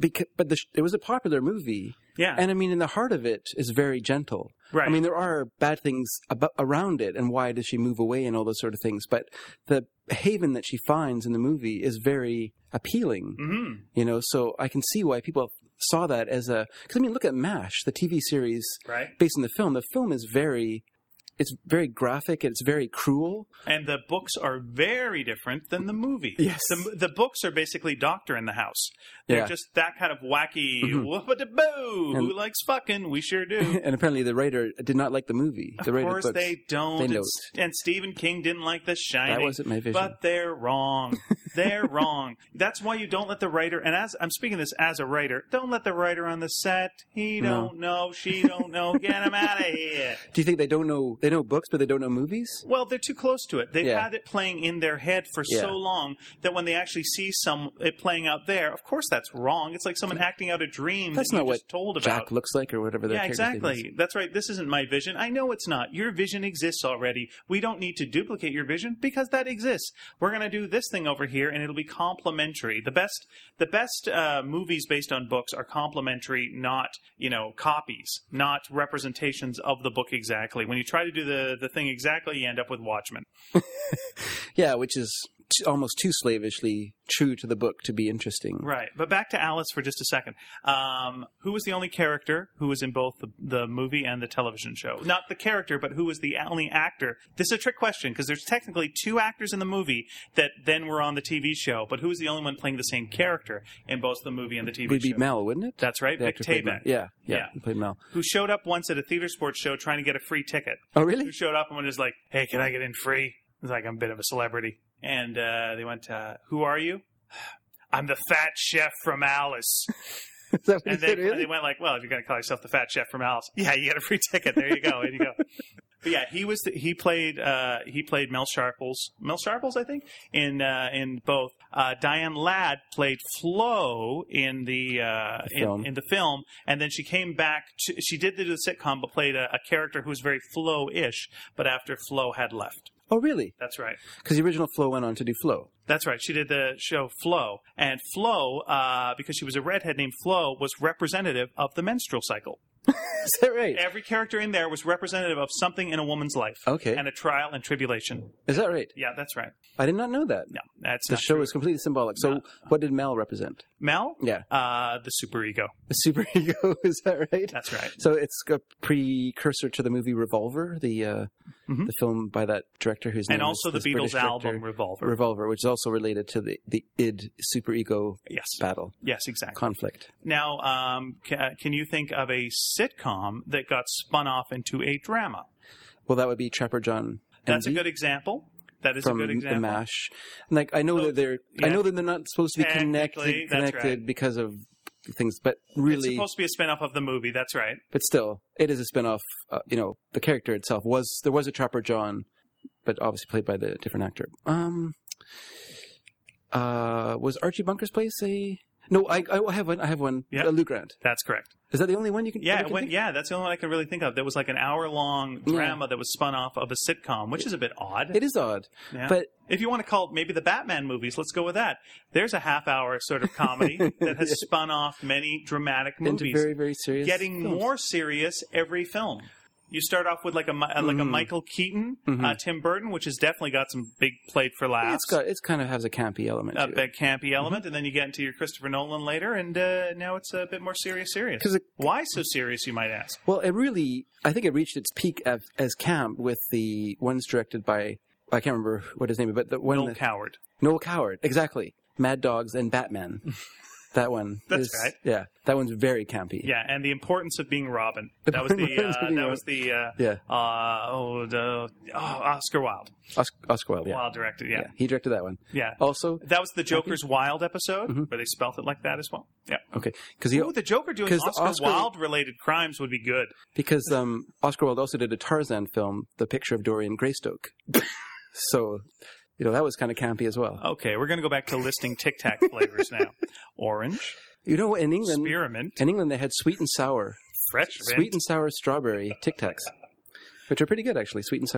because, but the, it was a popular movie. Yeah. And I mean, in the heart of it is very gentle. Right. I mean, there are bad things about, around it, and why does she move away and all those sort of things. But the haven that she finds in the movie is very appealing. Mm-hmm. You know, so I can see why people saw that as a. Because I mean, look at MASH, the T V series Right. based on the film. The film is very. It's very graphic. It's very cruel. And the books are very different than the movie. Yes. The, the books are basically Doctor in the House. They're Yeah. just that kind of wacky, Mhm. whoop-a-da-boo, who And- likes fucking? We sure do. And apparently, the writer did not like the movie. Of the writer course books. they don't. They and, don't. S- and Stephen King didn't like The Shining. That wasn't my vision. But they're wrong. They're wrong. That's why you don't let the writer, and as I'm speaking this as a writer, don't let the writer on the set. He No. don't know. She don't know. Get him out of here. Do you think they don't know? They know books, but they don't know movies? Well, they're too close to it. They've Yeah. had it playing in their head for Yeah. so long that when they actually see some it playing out there, of course that's wrong. It's like someone acting out a dream That's that you not what just told about. Jack looks like, or whatever. Their Yeah, character's name exactly. is. That's right. This isn't my vision. I know it's not. Your vision exists already. We don't need to duplicate your vision because that exists. We're going to do this thing over here, and it'll be complementary. The best, the best uh, movies based on books are complementary, not you know copies, not representations of the book exactly. When you try to do the the thing exactly, you end up with Watchmen. Yeah, which is t- almost too slavishly true to the book to be interesting. Right. But back to Alice for just a second. Um, who was the only character who was in both the, the movie and the television show? Not the character, but who was the only actor? This is a trick question because there's technically two actors in the movie that then were on the T V show, but who was the only one playing the same character in both the movie and the T V Would show? be Mel, wouldn't it? That's right, The Vic actor played Mel. Tayback. Yeah, yeah, Yeah. he played Mel. Who showed up once at a theater sports show trying to get a free ticket. Oh, really? Who showed up and was like, hey, can I get in free? It's like, I'm a bit of a celebrity. And uh, they went, uh, who are you? I'm the fat chef from Alice. Is that what he And they, said, really? they went like, well, if you're going to call yourself the fat chef from Alice, yeah, you get a free ticket. There you go. There you go. But yeah, he was the, he played uh, he played Mel Sharples Mel Sharples I think in uh, in both. Uh, Diane Ladd played Flo in the, uh, The film. in, in the film, and then she came back. To, she did do the sitcom, but played a, a character who was very Flo-ish. But after Flo had left, Oh, really? that's right. Because the original Flo went on to do Flo. That's right. She did the show Flo, and Flo, uh, because she was a redhead named Flo, was representative of the menstrual cycle. Is that right? Every character in there was representative of something in a woman's life. Okay. And a trial and tribulation. Is that right? Yeah, that's right. I did not know that. No, that's The not show true. is completely symbolic. So, No. what did Mel represent? Mel? Yeah. Uh, the superego. The superego, is that right? That's right. So it's a precursor to the movie Revolver, the uh, Mhm. the film by that director whose name And also is the this British Beatles album director, Revolver. Revolver, which is also related to the the id superego Yes. battle Yes, exactly. conflict. Now, um, ca- can you think of a sitcom that got spun off into a drama? Well, that would be Trapper John. That's a Envy good example. That is from a good the example. MASH. And like I know Oh, that they're yeah. I know that they're not supposed to be Technically, connected that's connected right. because of things, but It's really, supposed to be a spin-off of the movie. That's right. but still, it is a spin-off. Uh, you know, the character itself was there was a Trapper John, but obviously played by the different actor. Um, uh, was Archie Bunker's place a? No, I I have one. I have one. Yeah. Uh, Lou Grant. That's correct. Is that the only one you can? Yeah, that I it can went, think? yeah, that's the only one I can really think of. There was like an hour-long Yeah. drama that was spun off of a sitcom, which is a bit odd. It is odd, Yeah. but If you want to call it maybe the Batman movies, let's go with that. There's a half-hour sort of comedy that has Yeah. spun off many dramatic into movies, very very serious. getting films. more serious every film. You start off with like a Mi- uh, like a Mhm. Michael Keaton, Mhm. uh, Tim Burton, which has definitely got some big played for laughs. It's got it's kind of has a campy element a to it. big campy element, and then you get into your Christopher Nolan later, and uh, now it's a bit more serious. Serious. 'Cause it- Why so serious, you might ask? Well, it really, I think it reached its peak as, as camp with the ones directed by, I can't remember what his name is, but the one Noel that- Coward. Noel Coward, exactly. Mad Dogs and Batman. That one. That's is- right. Yeah, that one's very campy. Yeah, and the importance of being Robin. The That was the importance of uh, being that Robin. was the uh, Yeah. uh, oh the oh, Oscar Wilde. Os- Oscar Wilde, yeah. Wilde directed. yeah. Yeah, He directed that one. yeah. Also, That was the Joker's Wild episode Mhm. where they spelt it like that as well. Yeah. okay, because he Ooh, the Joker doing 'cause the Oscar, Oscar- Wilde related crimes would be good. because um, Oscar Wilde also did a Tarzan film, The Picture of Dorian Greystoke. So, you know, that was kind of campy as well. Okay, we're going to go back to listing Tic Tac flavors now. Orange, You know, in England, spearmint, in England they had sweet and sour, fresh sweet and sour strawberry Tic Tacs, which are pretty good actually. Sweet and sour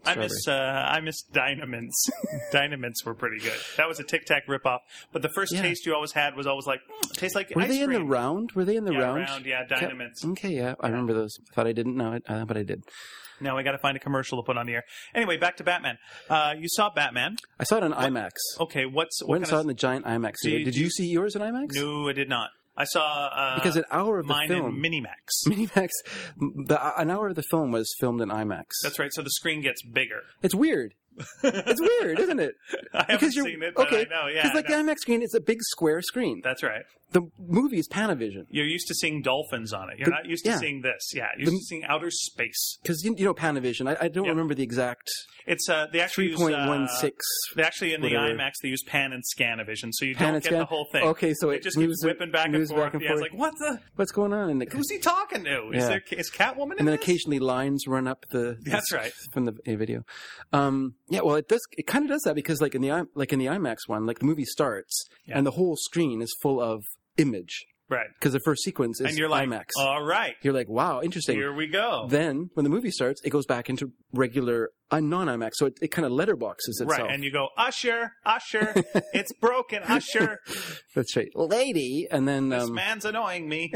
I miss uh, I miss Dynamints. Dynamints were pretty good. That was a Tic Tac ripoff. But the first Yeah. taste you always had was always like, mm, it tastes like Were ice they in cream. the round? Were they in the yeah, round? round? Yeah, Dynamints. Okay, yeah, I remember those. Thought I didn't know it, uh, but I did. Now we got to find a commercial to put on the air. Anyway, back to Batman. Uh, you saw Batman. I saw it on IMAX. Okay, what's what Went and kind saw it of? in the giant IMAX Do theater. you- Did do you you- see yours in IMAX? No, I did not. I saw uh, Because an hour of the mine film, in Minimax. Minimax, the, an hour of the film was filmed in IMAX. That's right. So the screen gets bigger. It's weird. It's weird, isn't it? I haven't Because you're seen it, but okay. I know. Yeah, Because like I know. the IMAX screen, it's a big square screen. That's right. The movie is Panavision. You're used to seeing dolphins on it. You're The- not used to yeah. seeing this. Yeah, you're used The- to seeing outer space. Because you, you know Panavision. I, I don't Yeah. remember the exact It's uh, they actually three use point uh, one six. They actually in the whatever. IMAX they use pan and Scanavision, so you Pan don't and get scan? the whole thing. Okay, so it it just moves keeps whipping back and moves forth. back and yeah, it's forth. like what the? What's going on? And, Who's he talking to? Is Yeah. there is Catwoman in and then this? occasionally lines run up the. That's right. From the uh, video. Um, yeah, well, it does. It kind of does that because, like in the I- like in the IMAX one, like the movie starts Yeah. and the whole screen is full of image Right. because the first sequence is And you're like, IMAX. all right, You're like, wow, interesting. here we go. Then, when the movie starts, it goes back into regular uh, non-IMAX, so it, it kind of letterboxes itself. Right, and you go, Usher, Usher, it's broken, Usher. That's right, lady. And then, This um, man's annoying me.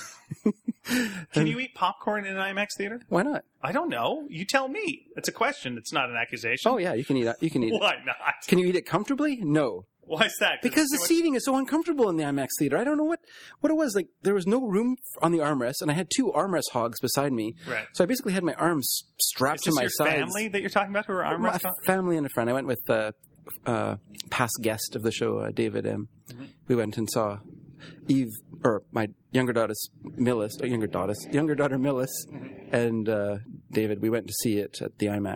Can you eat popcorn in an IMAX theater? why not? I don't know. You tell me. It's a question. It's not an accusation. Oh yeah, you can eat it. You can eat it. Why not? Can you eat it comfortably? No, Why is that? because the it's too much- seating is so uncomfortable in the IMAX theater. I don't know what what it was. Like there was no room on the armrest, and I had two armrest hogs beside me. Right. So I basically had my arms strapped Is to this my your sides. family that you're talking about who are arm My wrestling? family and a friend. I went with uh, uh, past guest of the show, uh, David M. Mm-hmm. We went and saw Eve, or my younger daughter's Millis, or younger daughter's younger daughter Millis, Mm-hmm. and uh, David. We went to see it at the IMAX,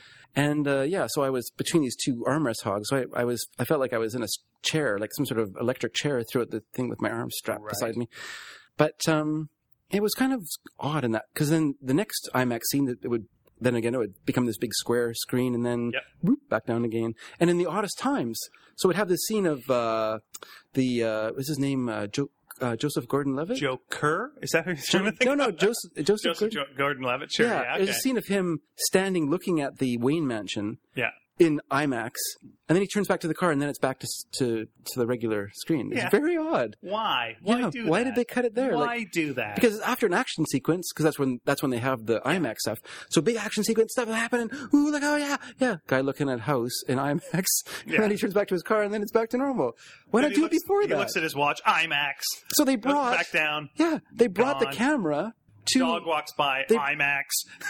and uh, yeah, so I was between these two armrest hogs. So I, I was, I felt like I was in a s- chair, like some sort of electric chair, throughout the thing with my arms strapped Right. beside me. But um, it was kind of odd in that because then the next IMAX scene that it would. Then again, it would become this big square screen, and then Yep. whoop, back down again. And in the oddest times, so we'd have this scene of uh, the uh, what's his name, uh, jo- uh, Joseph Gordon-Levitt. Joe Kerr? Is that who you're trying to think no, no, of? Joseph. Joseph, Joseph Gordon- jo- Gordon-Levitt. Sure. yeah, Yeah. there's okay. a scene of him standing, looking at the Wayne Mansion Yeah. in IMAX, and then he turns back to the car, and then it's back to s- to, to the regular screen. It's Yeah. very odd. Why? Why Yeah, do why that? did they cut it there? Why Like, do that? because it's after an action sequence, because that's when that's when they have the IMAX stuff. So big action sequence stuff happening. Ooh, like oh yeah, yeah. Guy looking at house in IMAX, Yeah. and then he turns back to his car, and then it's back to normal. Why Then not he do it looks- before he that? looks at his watch. IMAX. So they Goes brought back down. yeah, they brought the Gone. camera to Dog walks by. They- IMAX.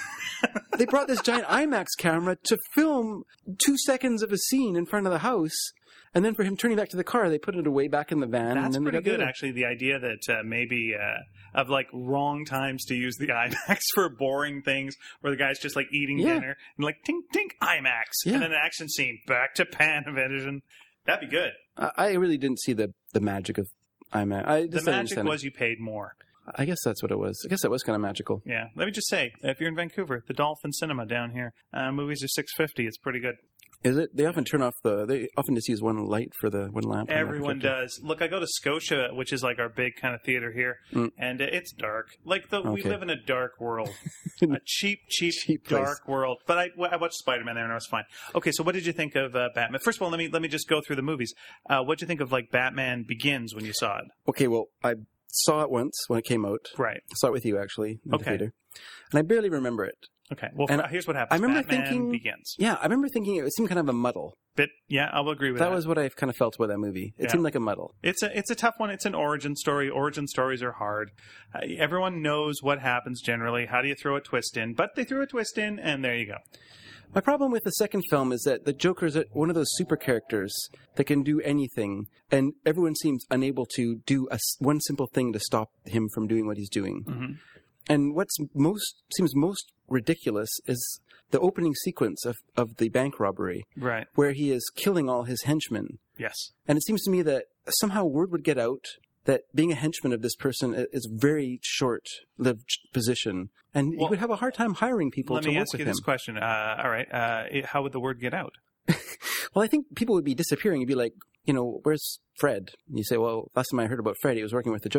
they brought this giant IMAX camera to film two seconds of a scene in front of the house, and then for him turning back to the car, they put it away back in the van. and That's then they pretty got the good, other- actually. The idea that uh, maybe uh, of like wrong times to use the IMAX for boring things, where the guy's just like eating Yeah. dinner and like tink tink IMAX, Yeah. and then an action scene back to Panavision. That'd be good. I, I really didn't see the the magic of IMAX. I The just didn't magic understand it. was you paid more. I guess that's what it was. I guess that was kind of magical. Yeah. Let me just say, if you're in Vancouver, the Dolphin Cinema down here, uh, movies are six fifty. It's pretty good. Is it? They often turn off the. They often just use one light for the one lamp. on the Everyone projector. does. Look, I go to Scotia, which is like our big kind of theater here, Mm. and uh, it's dark. Like the we Okay. live in a dark world, a cheap, cheap, Cheap place. dark world. But I, I watched Spider Man there, and I was fine. Okay, so what did you think of uh, Batman? First of all, let me let me just go through the movies. Uh, what did you think of like Batman Begins when you saw it? Okay, well, I saw it once when it came out. Right. I saw it with you actually in Okay. the theater, and I barely remember it. Okay. Well, And here's what happens. I remember Batman thinking- Begins. Yeah, I remember thinking it seemed kind of a muddle. Bit. Yeah, I will agree with that. That was what I kind of felt about that movie. It Yeah. seemed like a muddle. It's a it's a tough one. It's an origin story. Origin stories are hard. Uh, everyone knows what happens generally. How do you throw a twist in? But they threw a twist in, and there you go. My problem with the second film is that the Joker's one of those super characters that can do anything, and everyone seems unable to do a s one simple thing to stop him from doing what he's doing. Mhm. And what's most seems most ridiculous is the opening sequence of, of the bank robbery, Right. where he is killing all his henchmen. Yes. And it seems to me that somehow word would get out that being a henchman of this person i- is a very short-lived position, and Well, he would have a hard time hiring people Let to me work ask with you him. this question. Uh, all right. Uh, it- how would the word get out? Well, I think people would be disappearing. You'd be like, you know, where's Fred? And you say, well, last time I heard about Fred, he was working with the Joker.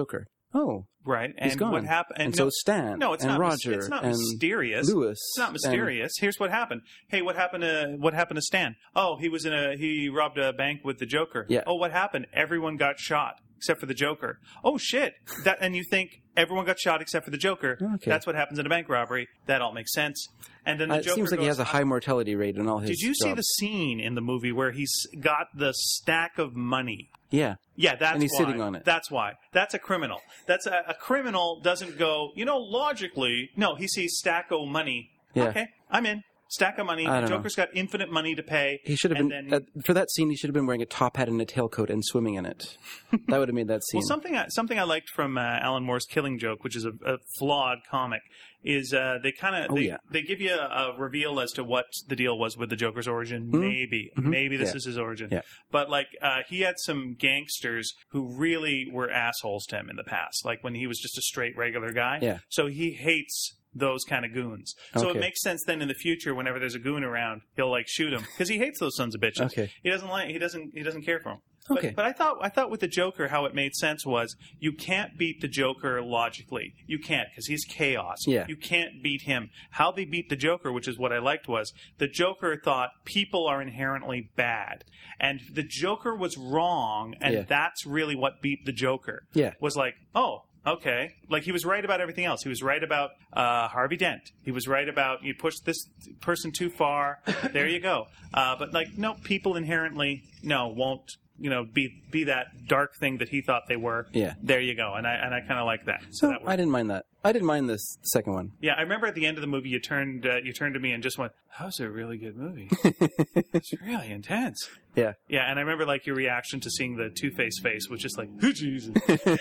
Oh, right? he's And gone. what happened? And, And so no, Stan no, it's and not. mys- Roger It's not and mysterious. Lewis. It's not mysterious. Here's what happened. Hey, what happened to what happened to Stan? Oh, he was in a he robbed a bank with the Joker. Yeah. Oh, what happened? Everyone got shot except for the Joker. Oh shit! That and you think everyone got shot except for the Joker? Okay. That's what happens in a bank robbery. That all makes sense. And then the Uh, it Joker seems like goes, he has a high mortality rate in all his Did you see jobs. the scene in the movie where he's got the stack of money? Yeah. Yeah, that's And he's why. sitting on it. That's why. That's a criminal. That's a, a criminal doesn't go, you know, logically. No, he sees stack of money. Yeah. Okay, I'm in. Stack of money. I The don't Joker's got infinite money to pay. He should have and been then- uh, for that scene. He should have been wearing a top hat and a tailcoat and swimming in it. That would have made that scene. Well, something I, something I liked from uh, Alan Moore's Killing Joke, which is a, a flawed comic, is uh, they kind of Oh, they, yeah. they give you a, a reveal as to what the deal was with the Joker's origin. Mhm. Maybe, Mhm. maybe this Yeah. is his origin. Yeah. But like uh, he had some gangsters who really were assholes to him in the past, like when he was just a straight regular guy. Yeah. So he hates those kind of goons. So Okay. it makes sense then in the future, whenever there's a goon around, he'll like shoot him because he hates those sons of bitches. Okay. He doesn't like. He doesn't. He doesn't care for them. Okay. But, but I thought I thought with the Joker, how it made sense was you can't beat the Joker logically. You can't because he's chaos. Yeah. You can't beat him. How they beat the Joker, which is what I liked, was the Joker thought people are inherently bad, and the Joker was wrong, and Yeah. that's really what beat the Joker. Yeah. Was like, oh. Okay. Like, he was right about everything else. He was right about uh, Harvey Dent. He was right about you pushed this person too far. There you go. Uh, but, like, no, people inherently, no, won't, you know, be be that dark thing that he thought they were. Yeah. There you go. And I and I kind of like that. So So that I worked. didn't mind that. I didn't mind this second one. Yeah, I remember at the end of the movie, you turned uh, you turned to me and just went, "That was a really good movie. It's really intense." Yeah. Yeah, and I remember like your reaction to seeing the Two-Face face was just like, "Oh, Jesus."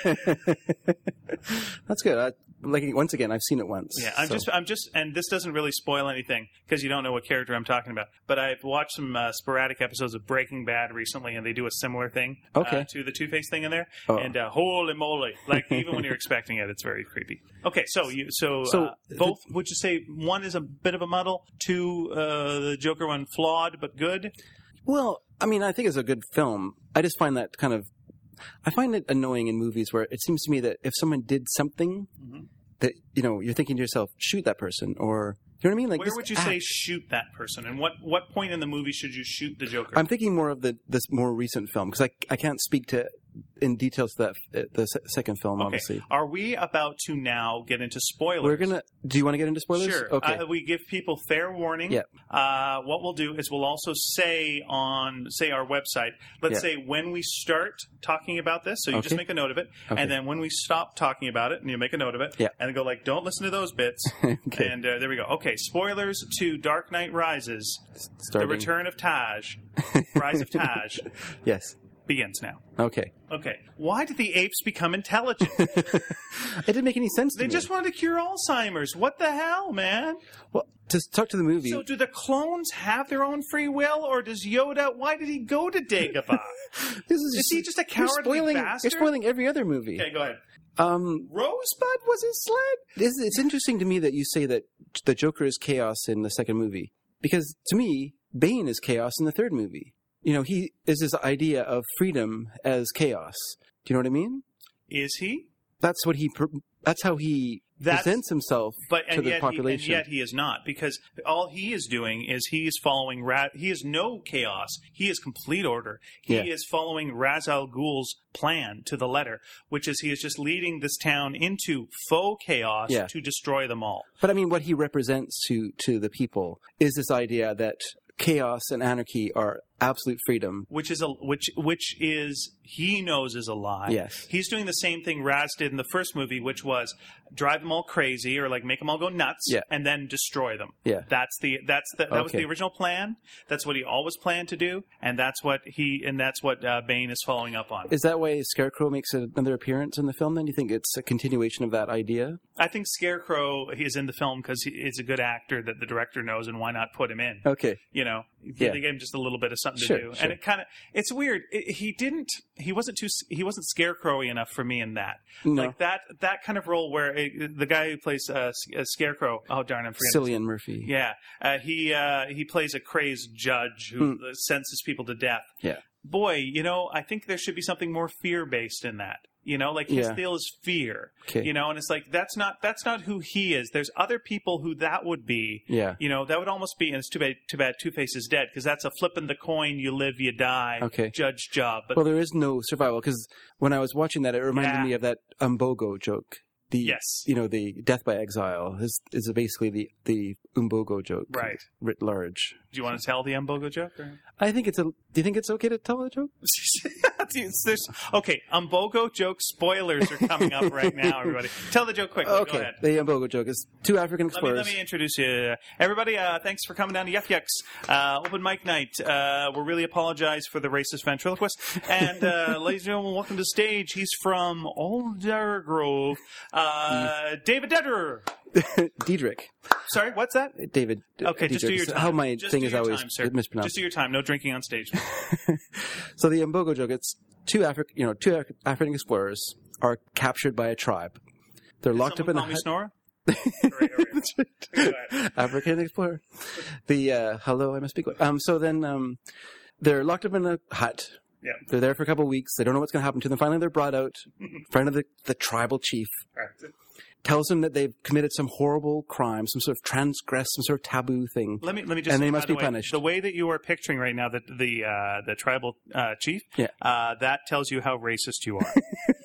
That's good. I, like once again, I've seen it once. Yeah, I'm so- just, I'm just, and this doesn't really spoil anything because you don't know what character I'm talking about. But I've watched some uh, sporadic episodes of Breaking Bad recently, and they do a similar thing Okay. uh, to the Two-Face thing in there. Oh. And uh, holy moly! Like even when you're expecting it, it's very creepy. Okay, so you, so, So, uh, both would you say one is a bit of a muddle, two, uh, the Joker one flawed but good? Well, I mean, I think it's a good film. I just find that kind of, I find it annoying in movies where it seems to me that if someone did something Mhm. that, you know, you're thinking to yourself, shoot that person, or, you know what I mean? Like, Where just would you act. say shoot that person, and what what point in the movie should you shoot the Joker? I'm thinking more of the this more recent film because I, I can't speak to in details to that uh, the se- second film, Okay. obviously. Are we about to now get into spoilers? We're gonna. Do you want to get into spoilers? Sure. Okay. Uh, we give people fair warning. Yeah. Uh, what we'll do is we'll also say on, say, our website, let's Yeah. say when we start talking about this, so you Okay. just make a note of it, Okay. and then when we stop talking about it, and you make a note of it, Yeah. and then go like, don't listen to those bits, Okay. and uh, there we go. Okay, spoilers to Dark Knight Rises, Starting. The Return of Taj, Rise of Taj, Yes. begins now. Okay. Okay, why did the apes become intelligent? It didn't make any sense to They me. just wanted to cure Alzheimer's. What the hell, man? Well, to talk to the movie. So do the clones have their own free will, or does Yoda? Why did he go to Dagobah? this is, Is he just a you're cowardly spoiling, bastard? You're spoiling every other movie. Okay, go ahead. Um, Rosebud was his sled. this, it's interesting to me that you say that the Joker is chaos in the second movie because to me, Bane is chaos in the third movie. You know, he is this idea of freedom as chaos. Do you know what I mean? Is he? That's what he. pr- That's how he That's- presents himself But to and the yet, he, and population. yet he is not, because all he is doing is he is following. Ra- he is no chaos. He is complete order. He Yeah. is following Ra's al Ghul's plan to the letter, which is he is just leading this town into faux chaos Yeah. to destroy them all. But I mean, what he represents to to the people is this idea that chaos and anarchy are absolute freedom. Which is a which which is he knows is a lie. Yes. He's doing the same thing Raz did in the first movie, which was drive them all crazy or like make them all go nuts, Yeah. and then destroy them. Yeah. That's the that's the, that was Okay. the original plan. That's what he always planned to do, and that's what he and that's what uh, Bane is following up on. Is that why Scarecrow makes another appearance in the film? Then you think it's a continuation of that idea? I think Scarecrow is in the film because he is a good actor that the director knows, and why not put him in? Okay. You know, Yeah. they gave him just a little bit of something Sure, to do, sure. and it kind of it's weird. It, he didn't. He wasn't too. He wasn't Scarecrowy enough for me in that. No. Like that. That kind of role where it, the guy who plays uh, S- uh, Scarecrow. Oh darn, I'm forgetting. Cillian Murphy. Yeah, uh, he uh, he plays a crazed judge who Hmm. uh, sentences people to death. Yeah. Boy, you know, I think there should be something more fear based in that. You know, like his Yeah. deal is fear. Okay. You know, and it's like that's not that's not who he is. There's other people who that would be. Yeah. You know, that would almost be, and it's too bad. Too bad. Two-Face is dead because that's a flipping the coin. You live, you die. Okay. Judge job. But Well, there is no survival because when I was watching that, it reminded Yeah. me of that Umbogo joke. The, Yes. You know, the death by exile is, is basically the, the Umbogo joke. Right. Writ large. do you want to tell the Umbogo joke? Or? I think it's a. Do you think it's okay to tell a joke? There's, okay, Umbogo joke spoilers are coming up right now, everybody. Tell the joke quickly. Go Okay. ahead. The Umbogo joke is two African Let me, explorers. let me introduce you. Everybody, uh, thanks for coming down to Yuck Yucks. Uh, open mic night. Uh, we really apologize for the racist ventriloquist. And, uh, ladies and gentlemen, welcome to the stage. He's from Alder Grove. Uh, David Dedderer. Diedrich. Sorry, what's that? David. Okay, just do Diedrich. your time. How my Just thing do is your always time, sir. mispronounced. Just do your time. No drinking on stage. So the Umbogo joke, it's two Afri- you know, two Af- African explorers are captured by a tribe. They're locked up in a Call me hut. Snora? Hooray, hooray. Go ahead. African explorer. The uh, hello, I must speak. Um, so then um, they're locked up in a hut. Yeah. They're there for a couple of weeks. They don't know what's going to happen to them. Finally, they're brought out in front of the, the tribal chief. Right. Tells them that they've committed some horrible crime, some sort of transgressed, some sort of taboo thing. Let me let me just And say, they by must the be way, punished. The way that you are picturing right now, the the uh, the tribal uh, chief, Yeah. uh, that tells you how racist you are.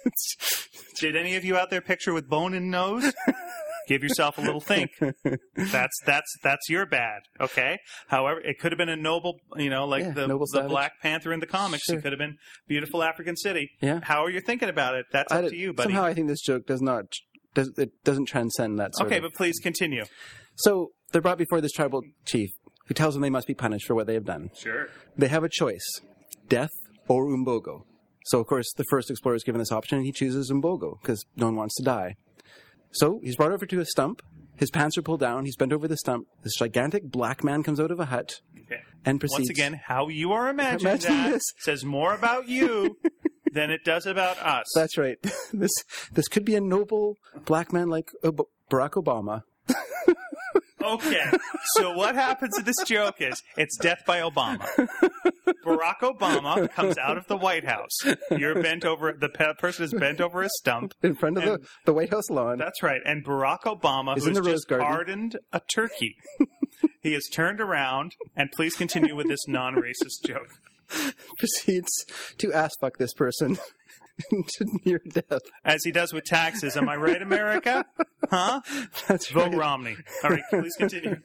Did any of you out there picture with bone and nose? Give yourself a little think. That's that's that's your bad. Okay. However, it could have been a noble, you know, like Yeah, the noble the savage. Black Panther in the comics. Sure. It could have been beautiful African city. Yeah. How are you thinking about it? That's I up d- to you, buddy. Somehow I think this joke does not, does, it doesn't transcend that sort Okay, of. but please continue. So they're brought before this tribal chief who tells them they must be punished for what they have done. Sure. They have a choice, death or Umbogo. So, of course, the first explorer is given this option, and he chooses Umbogo because no one wants to die. So he's brought over to a stump. His pants are pulled down. He's bent over the stump. This gigantic black man comes out of a hut Okay. and proceeds. Once again, how you are imagining Imagine that this. says more about you than it does about us. That's right. This this could be a noble black man like Ob- Barack Obama. Okay, so what happens in this joke is it's death by Obama. Barack Obama comes out of the White House. You're bent over, the pe- person is bent over a stump. In front of And- the, the White House lawn. That's right. And Barack Obama, He's who in has the Rose just Garden. pardoned a turkey, he has turned around, and please continue with this non-racist joke. Proceeds to ass fuck this person to near death. As he does with taxes. Am I right, America? Huh? That's Vote right. Romney. All right, please continue.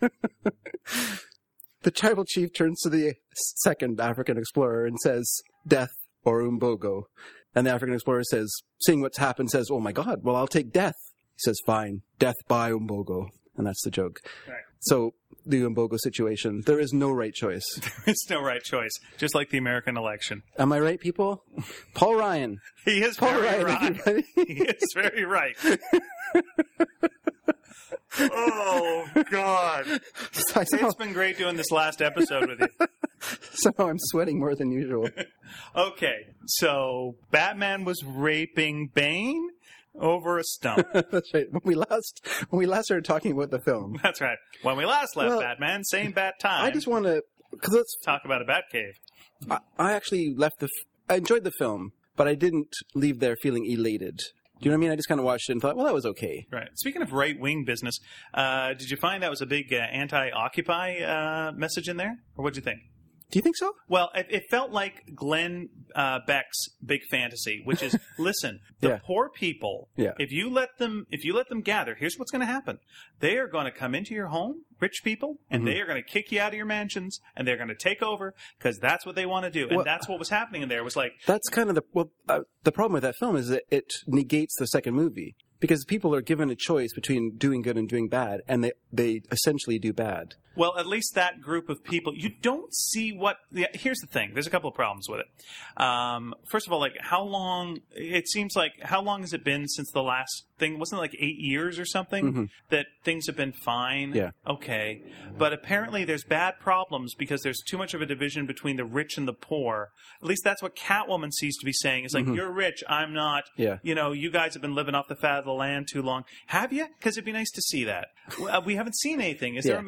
The tribal chief turns to the second African explorer and says, death or Umbogo. And the African explorer says, seeing what's happened, says, oh my God, well, I'll take death. He says, fine, death by Umbogo. And that's the joke. Right. So, the Umbogo situation, there is no right choice. It's no right choice, just like the American election. Am I right, people? Paul Ryan. He is Paul very Ryan, right. everybody. He is very right. Oh, God. I somehow, It's been great doing this last episode with you. somehow I'm sweating more than usual. Okay, so Batman was raping Bane over a stump. That's right. When we last when we last started talking about the film, That's right. When we last left Well, Batman, same bat time. I just want to because let's. talk about a Batcave. I, I actually left the. f- I enjoyed the film, but I didn't leave there feeling elated. Do you know what I mean? I just kind of watched it and thought, well, that was okay. Right. Speaking of right wing business, uh, did you find that was a big uh, anti-Occupy uh, message in there, or what'd you think? Do you think so? Well, it, it felt like Glenn uh, Beck's big fantasy, which is, listen, the Yeah. poor people. Yeah. If you let them, if you let them gather, here's what's going to happen: they are going to come into your home, rich people, and Mm-hmm. they are going to kick you out of your mansions, and they're going to take over because that's what they want to do, and Well- that's what was happening in there. Was like, That's kind of the well. Uh, the problem with that film is that it negates the second movie because people are given a choice between doing good and doing bad, and they they essentially do bad. well, at least that group of people, you don't see what. Yeah, here's the thing: there's a couple of problems with it. Um, first of all, like how long? It seems like how long has it been since the last thing? Wasn't it like eight years or something that things have been fine? Yeah. Okay, but apparently there's bad problems because there's too much of a division between the rich and the poor. At least that's what Catwoman seems to be saying. It's like you're rich, I'm not. Yeah. You know, you guys have been living off the fat of the land too long. Have you? Because it'd be nice to see that. Uh, we haven't seen anything. Is there Yeah. a middle class?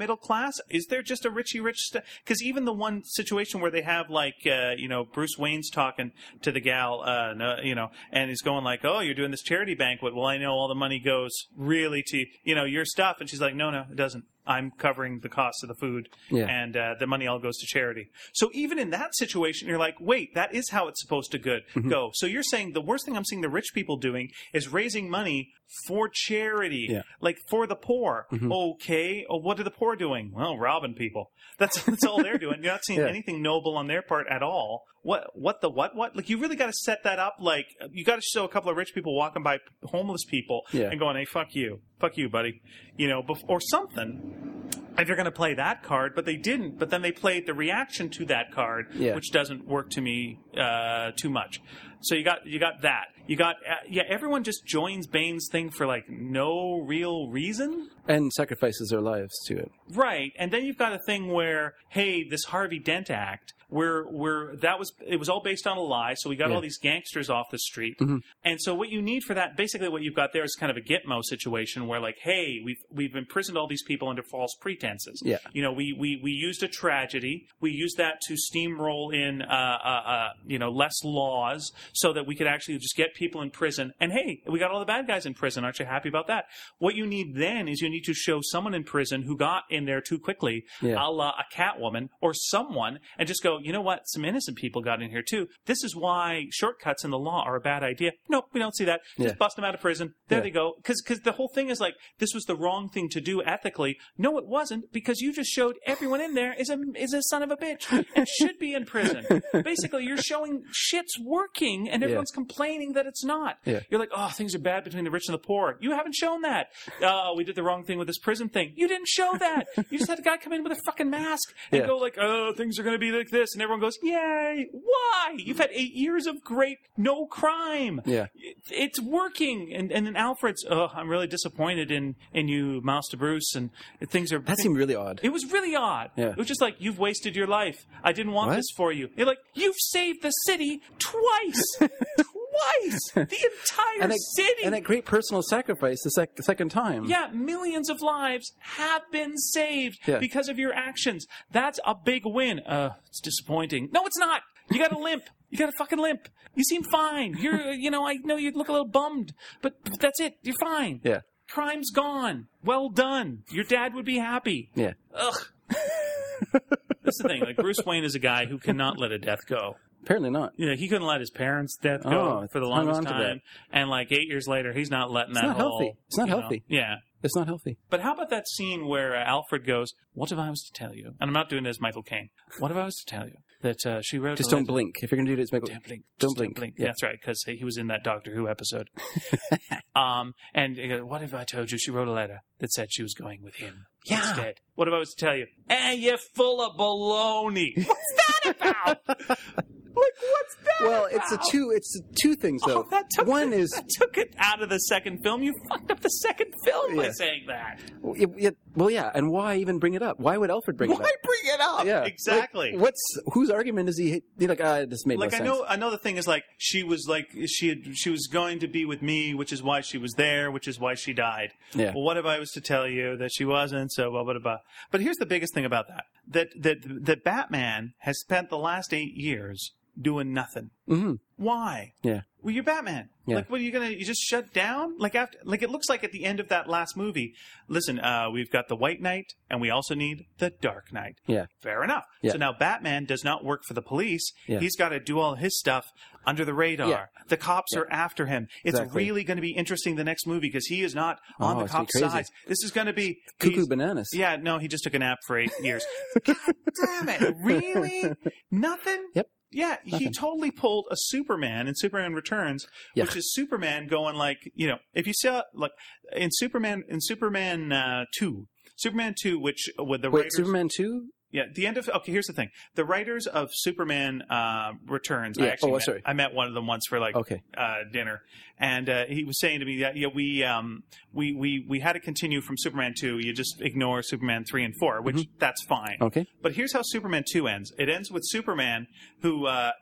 class? Is there just a Richie Rich? Because even the one situation where they have like, uh, you know, Bruce Wayne's talking to the gal, uh, no, you know, and he's going like, oh, you're doing this charity banquet. Well, I know all the money goes really to, you know, your stuff. And she's like, no, no, it doesn't. I'm covering the cost of the food, Yeah. and uh, the money all goes to charity. So even in that situation, you're like, wait, that is how it's supposed to good, Mm-hmm. go. So you're saying the worst thing I'm seeing the rich people doing is raising money for charity, Yeah. like for the poor. Mhm. Okay, oh, what are the poor doing? Well, robbing people. That's that's all they're doing. You're not seeing Yeah. anything noble on their part at all. What what the what what? Like you really got to set that up. Like you got to show a couple of rich people walking by homeless people Yeah. and going, hey, fuck you, fuck you, buddy, you know, bef- or something. If you're going to play that card, but they didn't. But then they played the reaction to that card, Yeah. which doesn't work to me uh, too much. So you got you got that. You got uh, yeah. Everyone just joins Bane's thing for like no real reason. And sacrifices their lives to it. Right, and then you've got a thing where, hey, this Harvey Dent Act, where where that was, it was all based on a lie. So we got Yeah. all these gangsters off the street, Mhm. and so what you need for that, basically, what you've got there is kind of a Gitmo situation where, like, hey, we've we've imprisoned all these people under false pretenses. Yeah. You know, we we we used a tragedy, we used that to steamroll in, uh, uh, uh, you know, less laws so that we could actually just get people in prison. And hey, we got all the bad guys in prison. Aren't you happy about that? What you need then is you need to show someone in prison who got in there too quickly, Yeah. a la a Catwoman or someone, and just go, you know what? Some innocent people got in here too. This is why shortcuts in the law are a bad idea. Nope, we don't see that. Just Yeah. bust them out of prison. There Yeah. they go. Because the whole thing is like, this was the wrong thing to do ethically. No, it wasn't, because you just showed everyone in there is a is a son of a bitch and should be in prison. Basically, you're showing shit's working and everyone's complaining that it's not. Yeah. You're like, oh, things are bad between the rich and the poor. You haven't shown that. Oh, we did the wrong thing with this prison thing. You didn't show that. You just had a guy come in with a fucking mask and Yeah. go like, oh, things are going to be like this. And everyone goes, yay. Why? You've had eight years of great no crime. Yeah. It's working. And and then Alfred's, oh, I'm really disappointed in, in you, Mouse to Bruce. And things are... That seemed really odd. It was really odd. Yeah. It was just like, you've wasted your life. I didn't want What? this for you. You're like, you've saved the city twice. Twice. The entire And at, city. and at great personal sacrifice the sec- second time. Yeah, millions of lives have been saved Yeah. because of your actions. That's a big win. Uh, it's disappointing. No, it's not. You got a limp. You got a fucking limp. You seem fine. You're, you know, I know you look a little bummed, but, but that's it. You're fine. Yeah. Crime's gone. Well done. Your dad would be happy. Yeah. Ugh. That's the thing. Like, Bruce Wayne is a guy who cannot let a death go. Apparently not. You know, he couldn't let his parents' death go Oh, for the hung longest on to that. time. And like eight years later, he's not letting It's that not whole, healthy. It's not you know, healthy. yeah. It's not healthy. But how about that scene where uh, Alfred goes, what if I was to tell you? And I'm not doing it as Michael Caine. What if I was to tell you that uh, she wrote Just a don't letter- blink. If you're going to do this, make Don't blink. Don't Just blink. blink. Yeah. That's right, because he was in that Doctor Who episode. um, and he goes, what if I told you she wrote a letter that said she was going with him Yeah. instead? What if I was to tell you, eh, you're full of baloney. What's that about? Like, what's that Well, about? it's a two. It's two things though. Oh, that took One it, is that took it out of the second film. You fucked up the second film by Yeah. saying that. yeah, yeah, well, yeah. And why even bring it up? Why would Alfred bring Why it up? bring it up? Yeah, Exactly. Like, what's whose argument is he? You're like, ah, this made Like no I sense. know another thing is like she was like she had she was going to be with me, which is why she was there, which is why she died. Yeah. Well, what if I was to tell you that she wasn't? So blah blah blah. But here's the biggest thing about that: that that that Batman has spent the last eight years doing nothing. Mm-hmm. Why? Yeah. Well, you're Batman. Yeah. Like, what are you gonna? You just shut down? Like after, like it looks like at the end of that last movie. Listen, uh, we've got the White Knight, and we also need the Dark Knight. Yeah. Fair enough. Yeah. So now Batman does not work for the police. Yeah. He's got to do all his stuff under the radar. Yeah. The cops are after him. It's Exactly. really going to be interesting the next movie because he is not on Oh, the it's gonna be cops' crazy. side. This is going to be Cuckoo he's- bananas. Yeah, no, he just took a nap for eight years. God damn it! Really? Nothing? Yep. Yeah, he Nothing. totally pulled a Superman in Superman Returns, Yeah. which is Superman going like, you know, if you saw like in Superman in Superman uh, two, Superman two, which with the Wait, writers, Superman two? yeah, the end of okay. Here's the thing: the writers of Superman uh, Returns. I Yeah. actually Oh, met, sorry. I met one of them once for like Okay. uh, dinner, and uh, he was saying to me that yeah, we um we we we had to continue from Superman two. You just ignore Superman three and four, which Mm-hmm. that's fine. Okay. But here's how Superman two ends. It ends with Superman who uh,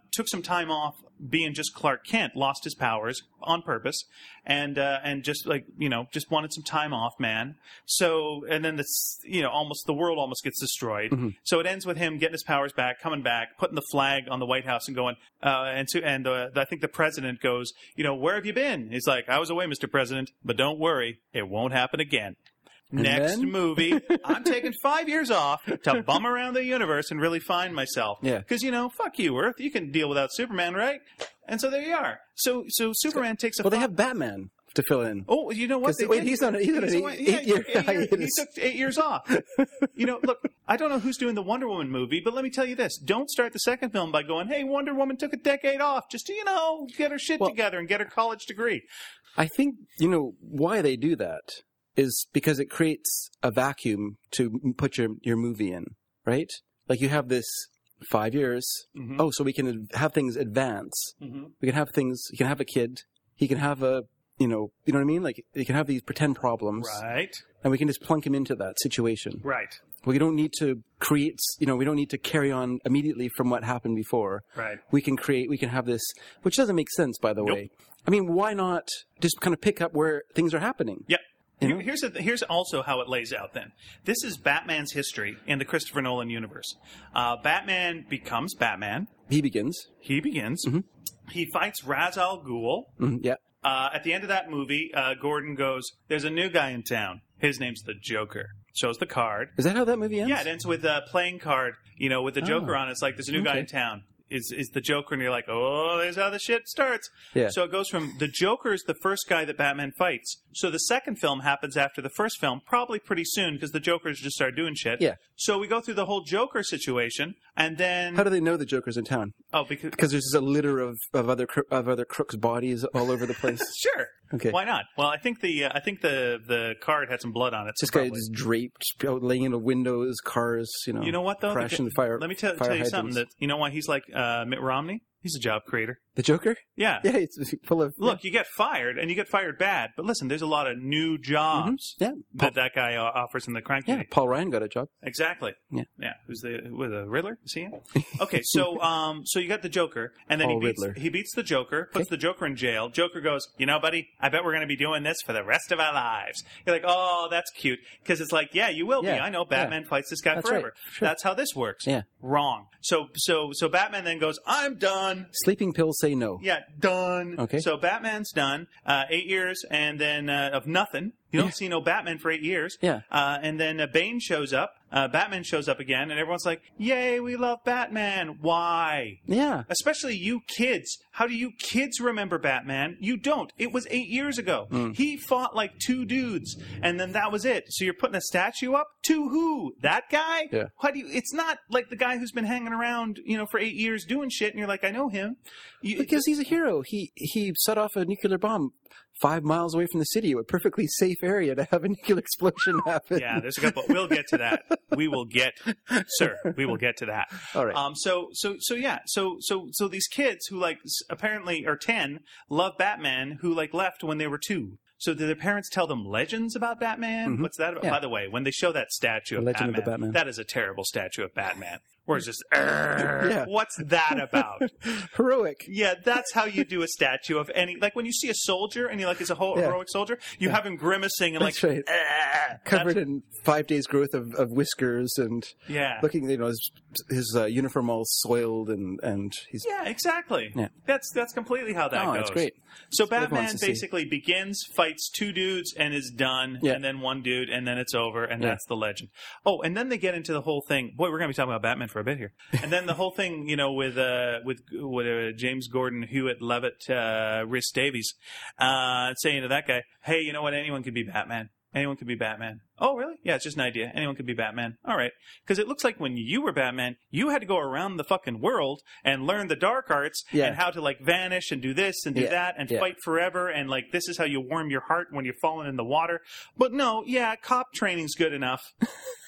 took some time off being just Clark Kent, lost his powers on purpose, and uh, and just like you know, just wanted some time off, man. So and then this, you know, almost the world almost gets destroyed. Mm-hmm. So it ends with him getting his powers back, coming back, putting the flag on the White House, and going. Uh, and to, and uh, I think the president goes, you know, where have you been? He's like, I was away, Mister President, but don't worry, it won't happen again. And Next then? movie, I'm taking five years off to bum around the universe and really find myself. Yeah. Because, you know, fuck you, Earth. You can deal without Superman, right? And so there you are. So so Superman takes a... Well, they fi- have Batman to fill in. Oh, you know what? They wait, did. he's on, a, he's on an eight, away- eight yeah, year he took eight years- He hiatus. took eight years off. You know, look, I don't know who's doing the Wonder Woman movie, but let me tell you this. Don't start the second film by going, hey, Wonder Woman took a decade off just to, you know, get her shit Well- together and get her college degree. I think, you know, why they do that is because it creates a vacuum to m- put your, your movie in, right? Like you have this five years. Mhm. Oh, so we can have things advance. Mm-hmm. We can have things, you can have a kid. He can have a, you know, you know what I mean? Like you can have these pretend problems. Right. And we can just plunk him into that situation. Right. We don't need to create, you know, we don't need to carry on immediately from what happened before. Right. We can create, we can have this, which doesn't make sense, by the Nope. way. I mean, why not just kind of pick up where things are happening? Yep. You Here- know? Here's a, here's also how it lays out. Then this is Batman's history in the Christopher Nolan universe. Uh, Batman becomes Batman. He begins. He begins. Mhm. He fights Ra's al Ghul. Mhm, yeah. Uh, at the end of that movie, uh, Gordon goes, "There's a new guy in town. His name's the Joker." Shows the card. Is that how that movie ends? Yeah, it ends with a playing card. You know, with the Joker Oh. on it. It's like there's a new guy Okay. in town. Is is the Joker, and you're like, oh, there's how the shit starts. Yeah. So it goes from the Joker is the first guy that Batman fights. So the second film happens after the first film, probably pretty soon because the Jokers just start doing shit. Yeah. So we go through the whole Joker situation, and then How do they know the Joker's in town? oh, because Because there's just a litter of, of other cro- of other crooks' bodies all over the place. sure, Okay. why not? Well, I think the uh, I think the the card had some blood on it. So This guy probably. just draped, laying in the windows, cars, you know. You know what though? Crashing The- the fire. Let me tell, fire tell you something. hydrants. That you know why he's like uh, Mitt Romney? He's a job creator. The Joker? Yeah. Yeah, it's full of. Look, you get fired, and you get fired bad. But listen, there's a lot of new jobs Yeah. that that guy uh, offers in the crime Yeah, community. Paul Ryan got a job. Exactly. Yeah. Yeah. Who's the with the Riddler? Is he in? Okay, so um, so you got the Joker, and then Paul he beats Riddler. he beats the Joker, puts Okay. the Joker in jail. Joker goes, you know, buddy, I bet we're going to be doing this for the rest of our lives. You're like, oh, that's cute, because it's like, yeah, you will be. Yeah. I know Batman fights this guy That's forever. right. Sure. That's how this works. Yeah. Wrong. So so so Batman then goes, I'm done. Sleeping pills say no. Yeah, done. Okay. So Batman's done. Uh, eight years, and then uh, of nothing. You don't Yeah. see no Batman for eight years. Yeah. Uh, and then uh, Bane shows up. Uh, Batman shows up again, and everyone's like, "Yay, we love Batman!" Why? Yeah. Especially you kids. How do you kids remember Batman? You don't. It was eight years ago. Mm. He fought like two dudes, and then that was it. So you're putting a statue up to who? That guy? Yeah. How do you? It's not like the guy who's been hanging around, you know, for eight years doing shit, and you're like, I know him. You, Because he's a hero. He he set off a nuclear bomb five miles away from the city, a perfectly safe area to have a nuclear explosion happen. Yeah, there's a couple. We'll get to that. We will get, sir. We will get to that. All right. Um. So so so yeah. So so so these kids who like s- apparently are ten love Batman who like left when they were two. So do their parents tell them legends about Batman? Mhm. What's that about? Yeah. By the way, when they show that statue The of Legend of Batman, the Batman. that is a terrible statue of Batman. Where it's just, "Arr." Yeah. What's that about? Heroic. Yeah, that's how you do a statue of any. Like when you see a soldier and you're like, it's a whole Yeah. heroic soldier. You have him grimacing and That's like, right. "Arr." Covered That's- in five days' growth of, of whiskers and yeah. looking, you know, his, his uh, uniform all soiled and, and he's. Yeah, exactly. Yeah. That's that's completely how that Oh, goes. that's great. So what everyone Batman wants to see. basically begins, fights two dudes, and is done, Yeah. and then one dude, and then it's over, and Yeah. that's the legend. Oh, and then they get into the whole thing. Boy, we're going to be talking about Batman for a bit here. And then the whole thing, you know, with uh, with with uh, James Gordon, Hewitt, Levitt, uh, Rhys Davies, uh, saying to that guy, "Hey, you know what? Anyone could be Batman." Anyone could be Batman. Oh, really? Yeah, it's just an idea. Anyone could be Batman. All right. Because it looks like when you were Batman, you had to go around the fucking world and learn the dark arts Yeah. and how to, like, vanish and do this and do Yeah. that and Yeah. fight forever. And, like, this is how you warm your heart when you're falling in the water. But no, yeah, cop training's good enough.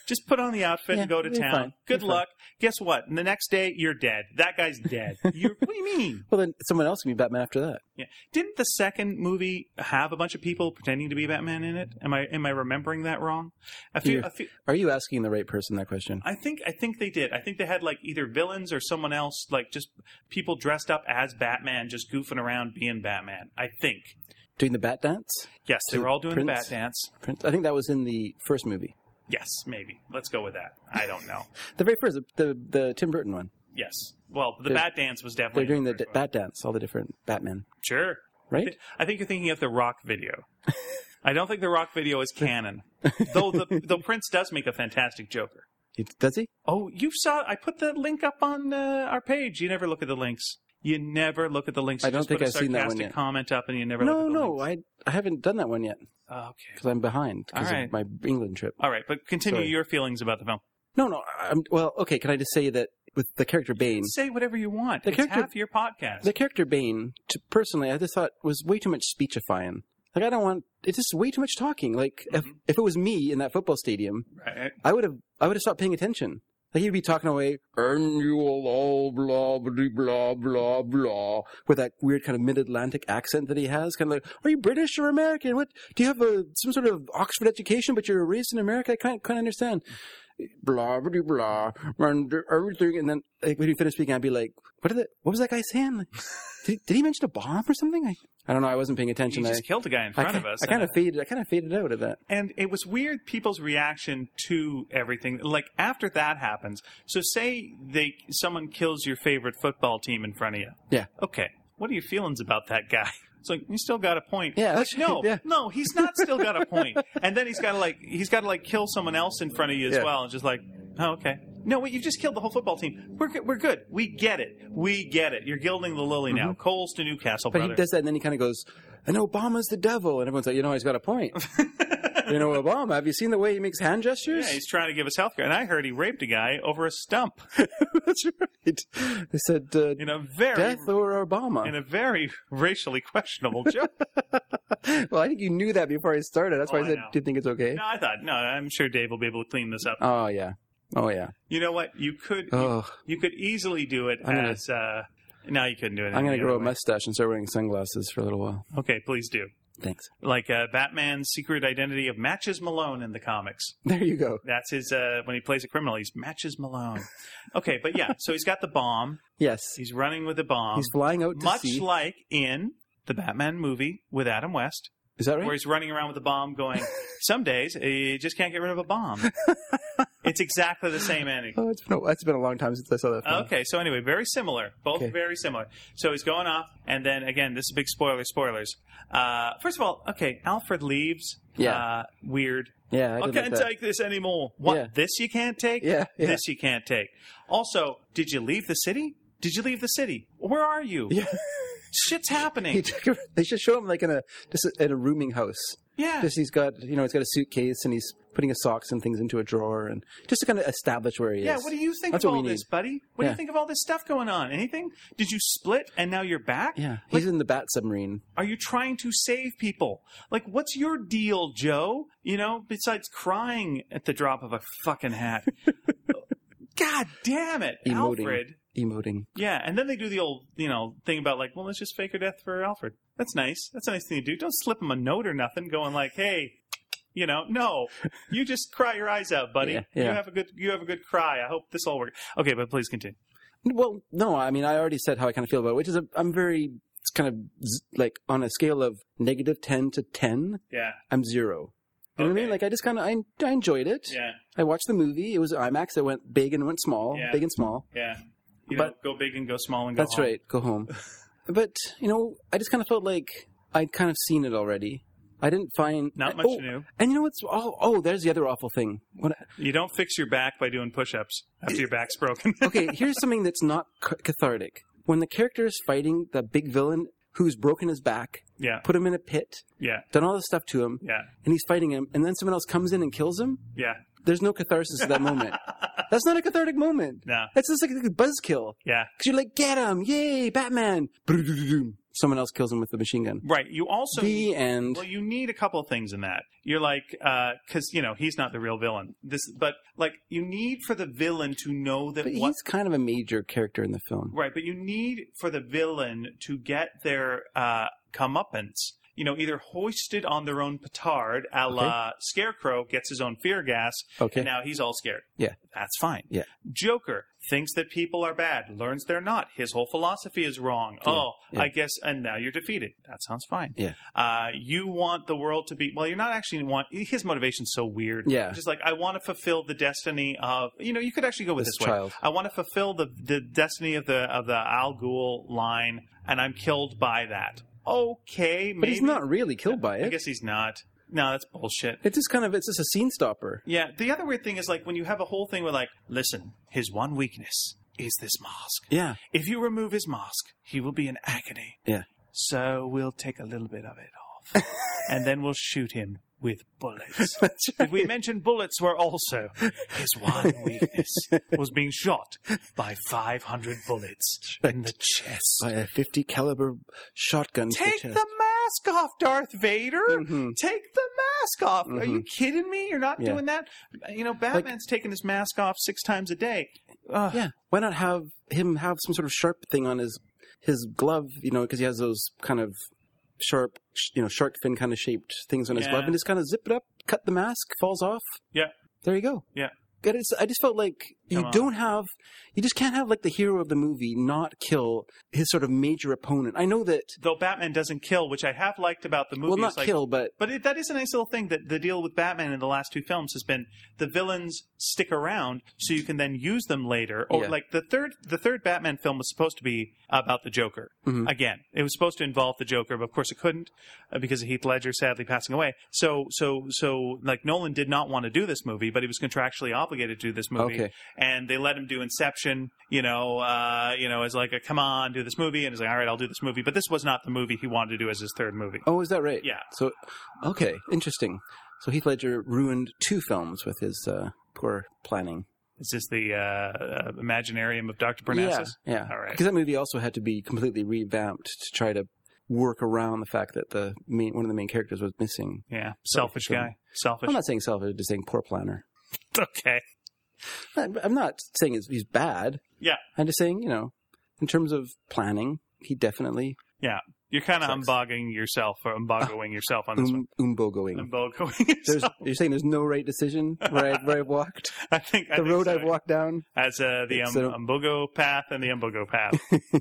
Just put on the outfit Yeah, and go to you're town. fine. Good You're luck. Guess what? And the next day, you're dead. That guy's dead. You're, what do you mean? Well, then someone else can be Batman after that. Yeah. Didn't the second movie have a bunch of people pretending to be Batman in it? Am I am I remembering that wrong? A few, You're- a few, Are you asking the right person that question? I think I think they did. I think they had like either villains or someone else, like just people dressed up as Batman, just goofing around being Batman. I think. Doing the Bat Dance? Yes, they To were all doing the Prince? Bat Dance. Prince? I think that was in the first movie. Yes, maybe. Let's go with that. I don't know. The very first, the the, the Tim Burton one. Yes. Well, the They're- Bat Dance was definitely. They're doing the first one. Bat Dance, all the different Batmen, Sure. right? I think you're thinking of the Rock video. I don't think the Rock video is canon, though. The though Prince does make a fantastic Joker. He- Does he? Oh, you saw? I put the link up on uh, our page. You never look at the links. You never look at the links. You I don't just think put a I've seen that one sarcastic yet. comment up, and you never. No, look at the no, links. I I haven't done that one yet Oh, okay. because I'm behind because All right. of my England trip. All right, but continue Sorry. your feelings about the film. No, no. I'm, well, okay. Can I just say that with the character Bane, Say whatever you want. The It's character- half your podcast. the character Bane, to, personally, I just thought was way too much speechifying. Like I don't want. It's just way too much talking. Like if Mhm. if it was me in that football stadium, Right. I would have I would have stopped paying attention. Like he'd be talking away, and you will all blah blah blah blah blah, with that weird kind of mid-Atlantic accent that he has. Kind of like, are you British or American? What do you have a some sort of Oxford education, but you're raised in America? I can't can't understand. Blah blah blah, and everything. And then like, when he finished speaking, I'd be like, what did that? What was that guy saying? Like, did, did he mention a bomb or something? I, I don't know. I wasn't paying You attention. just I, killed a guy in I, front of ki- us. I kind of and- faded. I kind of faded out of that. And it was weird people's reaction to everything. Like after that happens, so say they someone kills your favorite football team in front of you. Yeah. Okay. What are your feelings about that guy? It's like you still got a point. Yeah, Like, that's- no, yeah. no, he's not still got a point. And then he's got to like he's got to like kill someone else in front of you as Yeah. well, and just like, oh, okay. No, wait, you just killed the whole football team. We're good. We're good. We get it. We get it. You're gilding the lily now. Coles to Newcastle, But brother. he does that, and then he kind of goes, and Obama's the devil. And everyone's like, you know, he's got a point. You know, Obama, have you seen the way he makes hand gestures? Yeah, he's trying to give us health care. And I heard he raped a guy over a stump That's right. They said, uh, in a very death or Obama. in a very racially questionable joke. Well, I think you knew that before I started. That's Oh, why I I said, know. do you think it's okay? No, I thought no. I'm sure Dave will be able to clean this up. Oh, yeah. Oh, yeah. You know what? You could you, Oh, you could easily do it I'm gonna- as. Uh, no, you couldn't do it. I'm going any to grow a other way. mustache and start wearing sunglasses for a little while. Okay, please do. Thanks. Like uh, Batman's secret identity of Matches Malone in the comics. There you go. That's his. Uh, when he plays a criminal, he's Matches Malone. Okay, but yeah. So he's got the bomb. Yes. He's running with the bomb. He's flying out to much sea. like in the Batman movie with Adam West. Is that right? Where he's running around with a bomb going, some days you just can't get rid of a bomb. It's exactly the same ending. Oh, it's been, a, it's been a long time since I saw that film. Okay, so anyway, very similar. Both Okay. very similar. So he's going off, and then, again, this is big spoiler, spoilers. Uh, first of all, okay, Alfred leaves. Yeah. Uh, weird. Yeah, I I did can't like that. take this anymore. What? Yeah. This you can't take? Yeah, yeah. This you can't take. Also, did you leave the city? Did you leave the city? Where are you? Yeah. Shit's happening. He took, they should show him like in a just in a rooming house. yeah. Just he's got you know he's got a suitcase and he's putting his socks and things into a drawer and just to kind of establish where he Yeah, is. what do you think That's of what all we this, need. buddy? What do Yeah. you think of all this stuff going on? Anything? Did you split and now you're back? Yeah, he's in the bat submarine. Are you trying to save people? Like, what's your deal, Joe? You know, besides crying at the drop of a fucking hat. God damn it, Emoting. Alfred. Emoting. Yeah, and then they do the old, you know, thing about like, well, let's just fake her death for Alfred. That's nice. That's a nice thing to do. Don't slip him a note or nothing, going like, hey, you know, no, you just cry your eyes out, buddy. Yeah, yeah. You have a good, you have a good cry. I hope this all works. Okay, but please continue. Well, no, I mean I already said how I kind of feel about it, which is a, I'm very it's kind of z- like on a scale of negative ten to ten, Yeah, I'm zero. You know what I Okay. mean? Like I just kind of I, I enjoyed it. yeah, I watched the movie. It was IMAX. It went big and went small. Yeah. Big and small. yeah. You But- know, go big and go small and go That's home. right. Go home. But you know, I just kind of felt like I'd kind of seen it already. I didn't find Not much oh, new. And you know what's? Oh, oh, there's the other awful thing. What? You don't fix your back by doing push-ups after your back's broken. Okay, here's something that's not c- cathartic. When the character is fighting the big villain who's broken his back, Yeah, put him in a pit, yeah, done all this stuff to him, yeah, and he's fighting him, and then someone else comes in and kills him, yeah. there's no catharsis at that moment. That's not a cathartic moment. No, That's just like a buzzkill. yeah. Because you're like, get him, yay, Batman. Brrrr. someone else kills him with the machine gun. Right. You also The end. Well, you need a couple of things in that. You're like, because you know he's not the real villain. This, but like you need for the villain to know that But what. he's kind of a major character in the film. Right, but you need for the villain to get their uh, comeuppance. You know, either hoisted on their own petard, a la Scarecrow gets his own fear gas, Okay. and now he's all scared. Yeah. That's fine. Yeah. Joker thinks that people are bad, learns they're not. His whole philosophy is wrong. Yeah. Oh, Yeah. I guess, and now you're defeated. That sounds fine. Yeah. Uh, you want the world to be, well, you're not actually want, his motivation's so weird. Yeah. Just like, I want to fulfill the destiny of, you know, you could actually go with This this, way. child. I want to fulfill the, the destiny of the, of the Al Ghul line, and I'm killed by that. Okay, maybe. But he's not really killed by I it. guess he's not. No, that's bullshit. It's just kind of, it's just a scene stopper. Yeah, the other weird thing is like when you have a whole thing where like, listen, his one weakness is this mask. Yeah. If you remove his mask, he will be in agony. Yeah. So we'll take a little bit of it off. And then we'll shoot him with bullets. That's right. Did we mention bullets were also his one weakness was being shot by five hundred bullets in the chest. By a fifty caliber shotgun. to Take the the chest. mask off, Darth Vader. Mhm. Take the mask off. Are you kidding me? You're not Yeah. doing that? You know, Batman's taking his mask off six times a day. Ugh. Yeah. Why not have him have some sort of sharp thing on his his glove, you know, because he has those kind of sharp, sh- you know, shark fin kind of shaped things on his Yeah. glove, and just kind of zip it up, cut the mask, falls off. Yeah. There you go. Yeah. But it's, I just felt like you Come on. don't have, you just can't have like the hero of the movie not kill his sort of major opponent. I know that, Though Batman doesn't kill, which I have liked about the movie. well, not is like, kill, but But it, that is a nice little thing that the deal with Batman in the last two films has been the villains stick around so you can then use them later. Or Yeah. like the third, the third Batman film was supposed to be about the Joker. Mhm. Again, it was supposed to involve the Joker, but of course it couldn't uh, because of Heath Ledger sadly passing away. So, so, so like Nolan did not want to do this movie, but he was contractually obligated to do this movie. Okay. And they let him do Inception, you know, uh, you know, as like a come on, do this movie, and he's like, all right, I'll do this movie. But this was not the movie he wanted to do as his third movie. oh, is that right? Yeah. So, okay, interesting. So Heath Ledger ruined two films with his uh, poor planning. Is this the uh, uh, Imaginarium of Doctor Parnassus? Yeah, yeah. All right. Because that movie also had to be completely revamped to try to work around the fact that the main one of the main characters was missing. Yeah. Selfish So- guy. Selfish. I'm not saying selfish, I'm just saying poor planner. Okay. I'm I'm not saying he's- he's bad. Yeah. I'm just saying, you know, in terms of planning, he definitely Yeah. You're kind of Sucks. umbogging yourself or umbogoing yourself on this um, umbogoing. one. Umbogoing There's, yourself. you're saying there's no right decision where, I, where I've walked? I think I The think road so. I've walked down? As uh, the It's um, a- umbogo path and the umbogo path.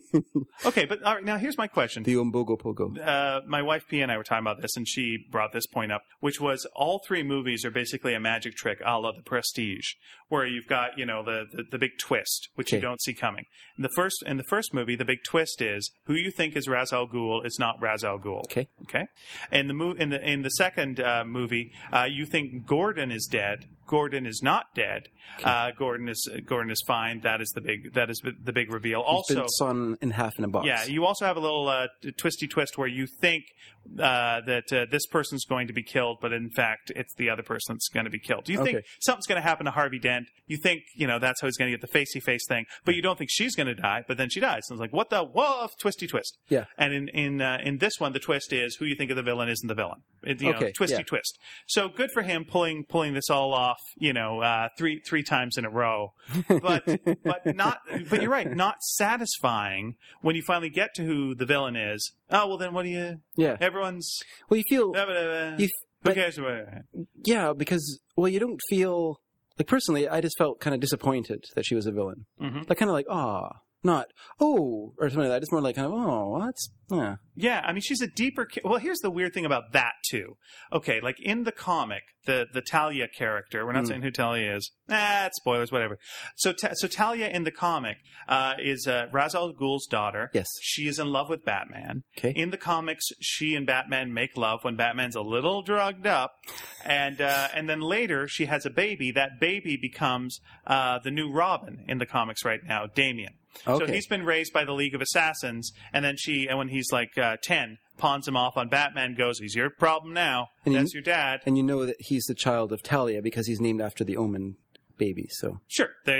Okay, but all right, now here's my question. The umbogo pogo. Uh, my wife P and I were talking about this, and she brought this point up, which was all three movies are basically a magic trick, a la The Prestige, where you've got you know the the, the big twist, which you Okay. don't see coming. In the first in the first movie, the big twist is who you think is Ra's al Ghul is not Ra's al Ghul. Okay. Okay. In the mo- in the in the second uh, movie, uh, you think Gordon is dead. Gordon is not dead. Uh, Gordon is Gordon is fine. That is the big that is the big reveal. He's Also, been sawn in half in a box. yeah, you also have a little uh, t- twisty twist where you think uh, that uh, this person's going to be killed, but in fact, it's the other person that's going to be killed. You think Okay. something's going to happen to Harvey Dent. You think, you know, that's how he's going to get the facey-face thing, but you don't think she's going to die, but then she dies. And it's like, what the, woof, twisty twist. Yeah. And in in uh, in this one, the twist is who you think of the villain isn't the villain. It, you know, Okay, twisty yeah. twist. So good for him pulling pulling this all off, you know, uh, three three times in a row. But but not. But you're right, not satisfying when you finally get to who the villain is. Oh well, then what do you? Yeah. Everyone's. Well, you feel, Uh, uh, you, who but, cares? What- yeah, because, well, you don't feel, like personally, I just felt kind of disappointed that she was a villain. Mhm. Like, kind of like, ah, not, oh, or something like that. Just more like kind of, oh, well, that's, yeah. Yeah, I mean, she's a deeper. Ca- well, here's the weird thing about that too. Okay, like in the comic, the the Talia character. We're not Mm. saying who Talia is. Ah, it's spoilers, whatever. So, Ta- so Talia in the comic uh, is uh, Ra's al Ghul's daughter. Yes. She is in love with Batman. Okay. In the comics, she and Batman make love when Batman's a little drugged up, and uh, and then later she has a baby. That baby becomes uh, the new Robin in the comics right now, Damian. So Okay. he's been raised by the League of Assassins, and then she, and when he's like uh, ten, pawns him off on Batman. Goes, he's your problem now. And you- That's your dad. And you know that he's the child of Talia because he's named after the Omen baby, so. Sure, there you go.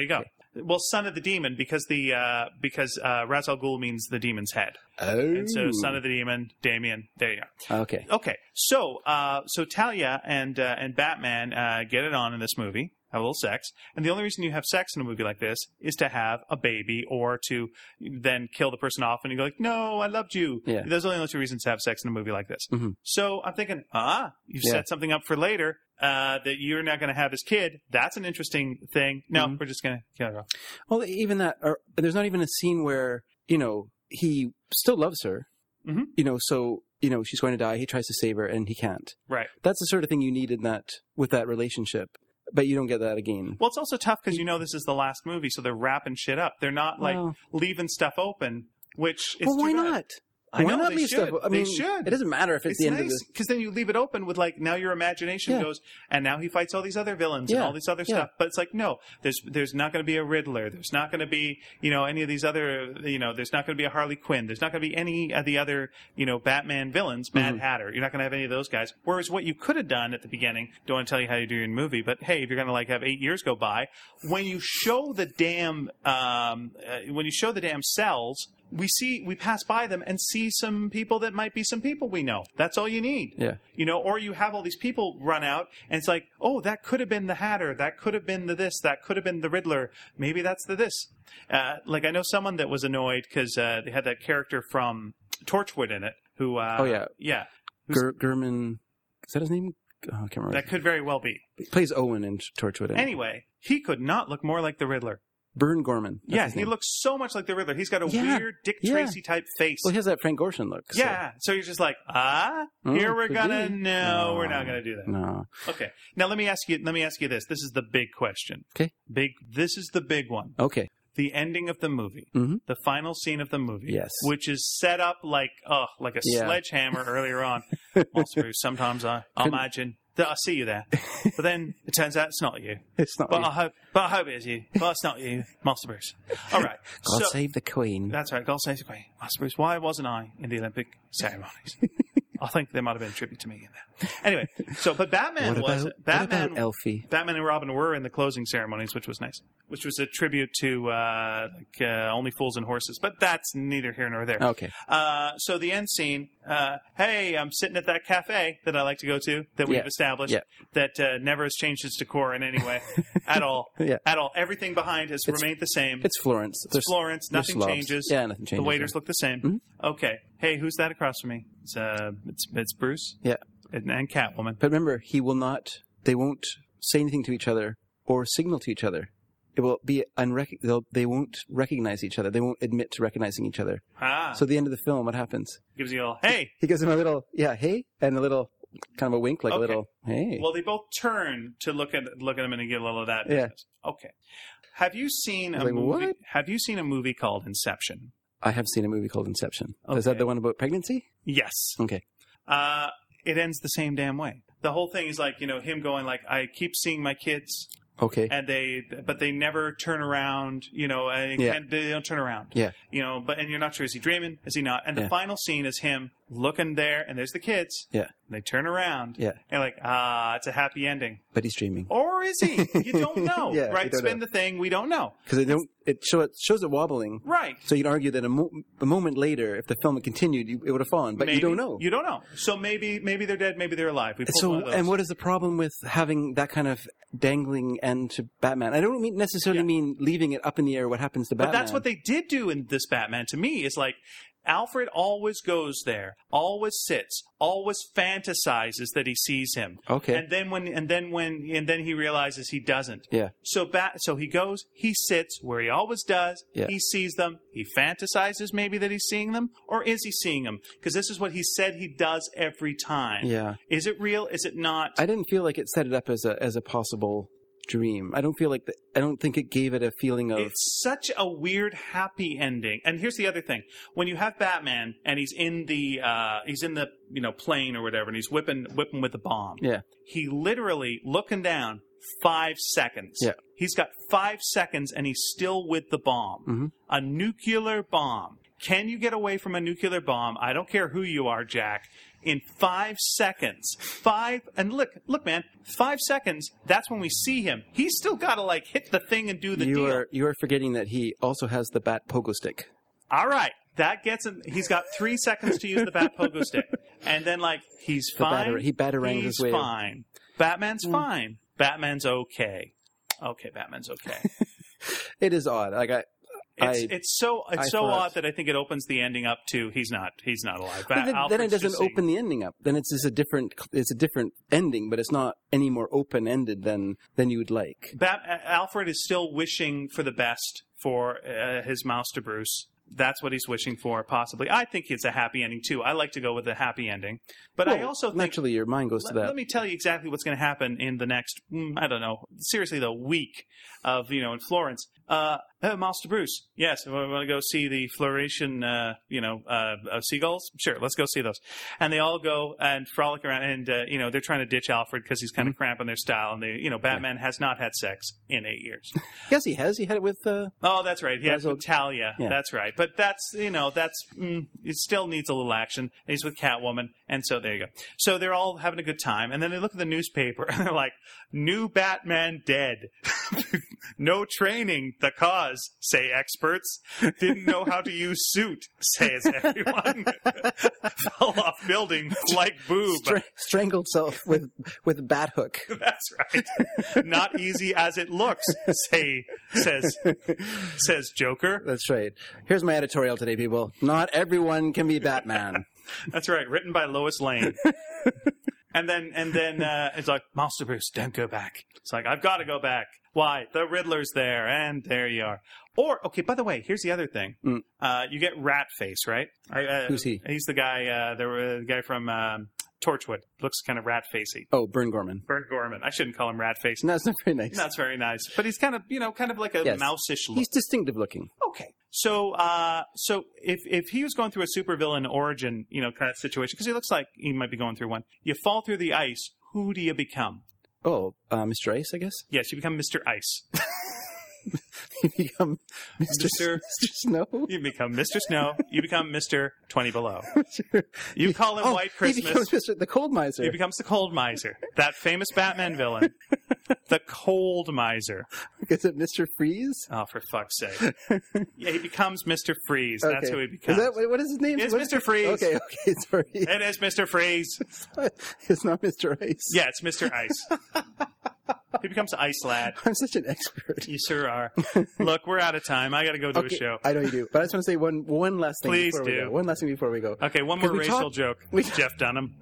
well, son of the demon, because the uh, because uh, Ra's al Ghul means the demon's head. Oh. And so son of the demon, Damien. There you go. Okay. Okay. So uh, so Talia and uh, and Batman uh, get it on in this movie. Have a little sex. And the only reason you have sex in a movie like this is to have a baby or to then kill the person off and you go like, no, I loved you. Yeah. There's only two reasons to have sex in a movie like this. Mm-hmm. So I'm thinking, ah, you've Yeah. set something up for later uh, that you're not going to have his kid. That's an interesting thing. No, Mm-hmm. we're just going to kill her off. Well, even that, or there's not even a scene where, you know, he still loves her. Mhm. You know, so, you know, she's going to die. He tries to save her and he can't. Right. That's the sort of thing you need in that, with that relationship. But you don't get that again. Well, it's also tough because you know this is the last movie, so they're wrapping shit up. They're not like Well- leaving stuff open, which is Well, too why bad. not? I Why know, not they leave should. stuff? I They mean, should. It doesn't matter if it's, It's the end nice of the. because then you leave it open with like now your imagination Yeah. goes and now he fights all these other villains and Yeah. all this other Yeah. stuff. But it's like no, there's there's not going to be a Riddler. There's not going to be you know any of these other you know there's not going to be a Harley Quinn. There's not going to be any of the other you know Batman villains. Mad Mm-hmm. Hatter. You're not going to have any of those guys. Whereas what you could have done at the beginning, don't want to tell you how you do your movie, but hey, if you're going to like have eight years go by, when you show the damn um, uh, when you show the damn cells. We see, we pass by them and see some people that might be some people we know. That's all you need. Yeah. You know, or you have all these people run out and it's like, oh, that could have been the Hatter. That could have been the this. That could have been the Riddler. Maybe that's the this. Uh, like I know someone that was annoyed because uh, they had that character from Torchwood in it who, uh, Oh, yeah. Yeah. Ger- German. Is that his name? Oh, I can't remember. That could very well be. He plays Owen in Torchwood. Anyway, he could not look more like the Riddler. Bern Gorman. That's Yeah, his he name. looks so much like the Riddler. He's got a Yeah. weird Dick Yeah. Tracy type face. Well, he has that Frank Gorshin look. so- Yeah, so you're just like, ah, Oh, here we're could gonna. be. No, No. we're not gonna do that. No. Okay, now let me ask you. Let me ask you this. This is the big question. Okay. Big. This is the big one. Okay. The ending of the movie, Mm-hmm. the final scene of the movie, Yes. which is set up like, oh, like a Yeah. sledgehammer earlier on. Also, sometimes I, I Couldn't- imagine that I see you there, but then it turns out it's not you. It's not. But you. I hope, but I hope it is you. But it's not you, Master Bruce. All right. God so, save the Queen. That's right. God save the Queen. Master Bruce, why wasn't I in the Olympic ceremonies? I think there might have been a tribute to me in there. Anyway, so but Batman What was about, Batman. what about Elfie? Batman and Robin were in the closing ceremonies, which was nice. Which was a tribute to uh, like uh, Only Fools and Horses, but that's neither here nor there. Okay. Uh, so the end scene. Uh, hey, I'm sitting at that cafe that I like to go to that we've Yeah. established Yeah. that uh, never has changed its decor in any way at all. Yeah. At all. Everything behind has It's- remained the same. It's Florence. It's Florence. there's Nothing slobs. changes. Yeah, nothing changes. The waiters yeah. look the same. Mhm. Okay. Hey, who's that across from me? It's uh, it's it's Bruce. Yeah. And, and Catwoman. But remember, he will not. They won't say anything to each other or signal to each other. It will be unrec- they'll, They won't recognize each other. They won't admit to recognizing each other. Ah. So at the end of the film, what happens? gives you a hey. He gives him a little, yeah, hey, and a little, kind of a wink, like Okay. a little, hey. Well, they both turn to look at look at him and get a little of that Yeah. business. Okay. Have you seen a Like, movie? what? Have you seen a movie called Inception? I have seen a movie called Inception. Is Okay. that the one about pregnancy? Yes. Okay. Uh, it ends the same damn way. The whole thing is like you know him going like I keep seeing my kids Okay. and they but they never turn around. You know, and Yeah. can't- they don't turn around. Yeah. You know, but and you're not sure is he dreaming? Is he not? And the Yeah. final scene is him looking there, and there's the kids. Yeah. And they turn around. Yeah. And like ah, it's a happy ending. But he's dreaming. Or is he? You don't know, Yeah, you right? don't Spin know. the thing. We don't know, Because they don't, it, show, it shows it wobbling. right? So you'd argue that a, mo- a moment later, if the film had continued, you, it would have fallen. But Maybe. you don't know. You don't know. So maybe maybe they're dead. Maybe they're alive. We pulled one So, of those. and what is the problem with having that kind of dangling end to Batman? I don't mean necessarily Yeah. mean leaving it up in the air what happens to But Batman. that's what they did do in this Batman. To me, is like Alfred always goes there, always sits, always fantasizes that he sees him. Okay. And then when and then when and then he realizes he doesn't. Yeah. So bat so he goes, he sits where he always does. Yeah. He sees them. He fantasizes maybe that he's seeing them, or is he seeing them? Because this is what he said he does every time. Yeah. Is it real? Is it not? I didn't feel like it set it up as a as a possible dream. I don't feel like the, I don't think it gave it a feeling of It's such a weird happy ending. And here's the other thing: when you have Batman and he's in the uh, he's in the you know plane or whatever, and he's whipping whipping with the bomb. yeah. He literally looking down five seconds. Yeah. He's got five seconds, and he's still with the bomb. Mhm. A nuclear bomb. Can you get away from a nuclear bomb? I don't care who you are, Jack. In five seconds, five, and look, look, man, five seconds, that's when we see him. He's still got to, like, hit the thing and do the you deal. Are, you are forgetting that he also has the bat pogo stick. All right. That gets him. He's got three seconds to use the bat pogo stick. And then, like, he's The fine. batter- he batarangs He's his way. fine. Batman's fine. Batman's okay. Okay, Batman's okay. It is odd. Like I, It's, I it's so it's I so thought- odd that I think it opens the ending up to he's not he's not alive. But then, then it Alfred's doesn't just saying- open the ending up. Then it's just a different. It's a different ending, but it's not any more open ended than than you would like. Bat, uh, Alfred is still wishing for the best for uh, his mouse to Bruce. That's what he's wishing for, possibly. I think it's a happy ending too. I like to go with a happy ending, but I Well, also think. naturally your mind goes to Let, that. let me tell you exactly what's going to happen in the next, mm, I don't know, seriously though, week of, you know, in Florence. Uh, uh Mouse to Bruce. Yes, we want to go see the floration, uh, you know, uh, of seagulls. Sure, let's go see those. And they all go and frolic around, and uh, you know, they're trying to ditch Alfred because he's kind of cramping their style. And they, you know, Batman has not had sex in eight years. Yes, he has. He had it with. Uh, Oh, that's right. He has Basil- with Talia. Yeah. That's right. But that's, you know, that's, mm, it still needs a little action. He's with Catwoman. And so there you go. So they're all having a good time. And then they look at the newspaper and they're like, new Batman dead. No training, the cause, say experts. Didn't know how to use suit, says everyone. Fell off building like boob. stra- strangled self with with a bat hook. That's right. Not easy as it looks, say says says Joker. That's right. Here's my editorial today, people. Not everyone can be Batman. That's right. Written by Lois Lane. And then and then uh, it's like, Master Bruce, don't go back. It's like, I've got to go back. Why? The Riddler's there, and there you are. Or, okay, by the way, here's the other thing. Mm. Uh, you get Ratface, right? I, uh, Who's he? He's the guy, uh, the, the guy from um, Torchwood. Looks kind of rat-facey. Oh, Bern Gorman. Bernd Gorman. I shouldn't call him Ratface. No, it's not very nice. That's very nice. But he's kind of, you know, kind of like a Yes. mouse-ish look. He's distinctive looking. Okay. So, uh, so if if he was going through a supervillain origin, you know, kind of situation, because he looks like he might be going through one, you fall through the ice, who do you become? Oh, uh, Mister Ice, I guess. Yes, you become Mister Ice. You become Mister Mister Mister Snow. You become Mister Snow. You become Mister twenty Below. You call him Oh, White he Christmas. becomes Mister the Cold Miser. He becomes the Cold Miser, that famous Batman villain, the Cold Miser. Is it Mister Freeze? Oh, for fuck's sake! Yeah, he becomes Mister Freeze. That's Okay. who he becomes. Is that what what is his name? It's What is Mister it? Freeze. Okay, okay, sorry. It is Mister Freeze. It's not Mister Ice. Yeah, it's Mister Ice. He becomes Ice Lad. I'm such an expert. You sure are. Look, we're out of time. I got to go do Okay, a show. I know you do, but I just want to say one one last thing. Please before we do. go. One last thing before we go. Okay, one more 'Cause we racial talk- joke. we- Jeff Dunham.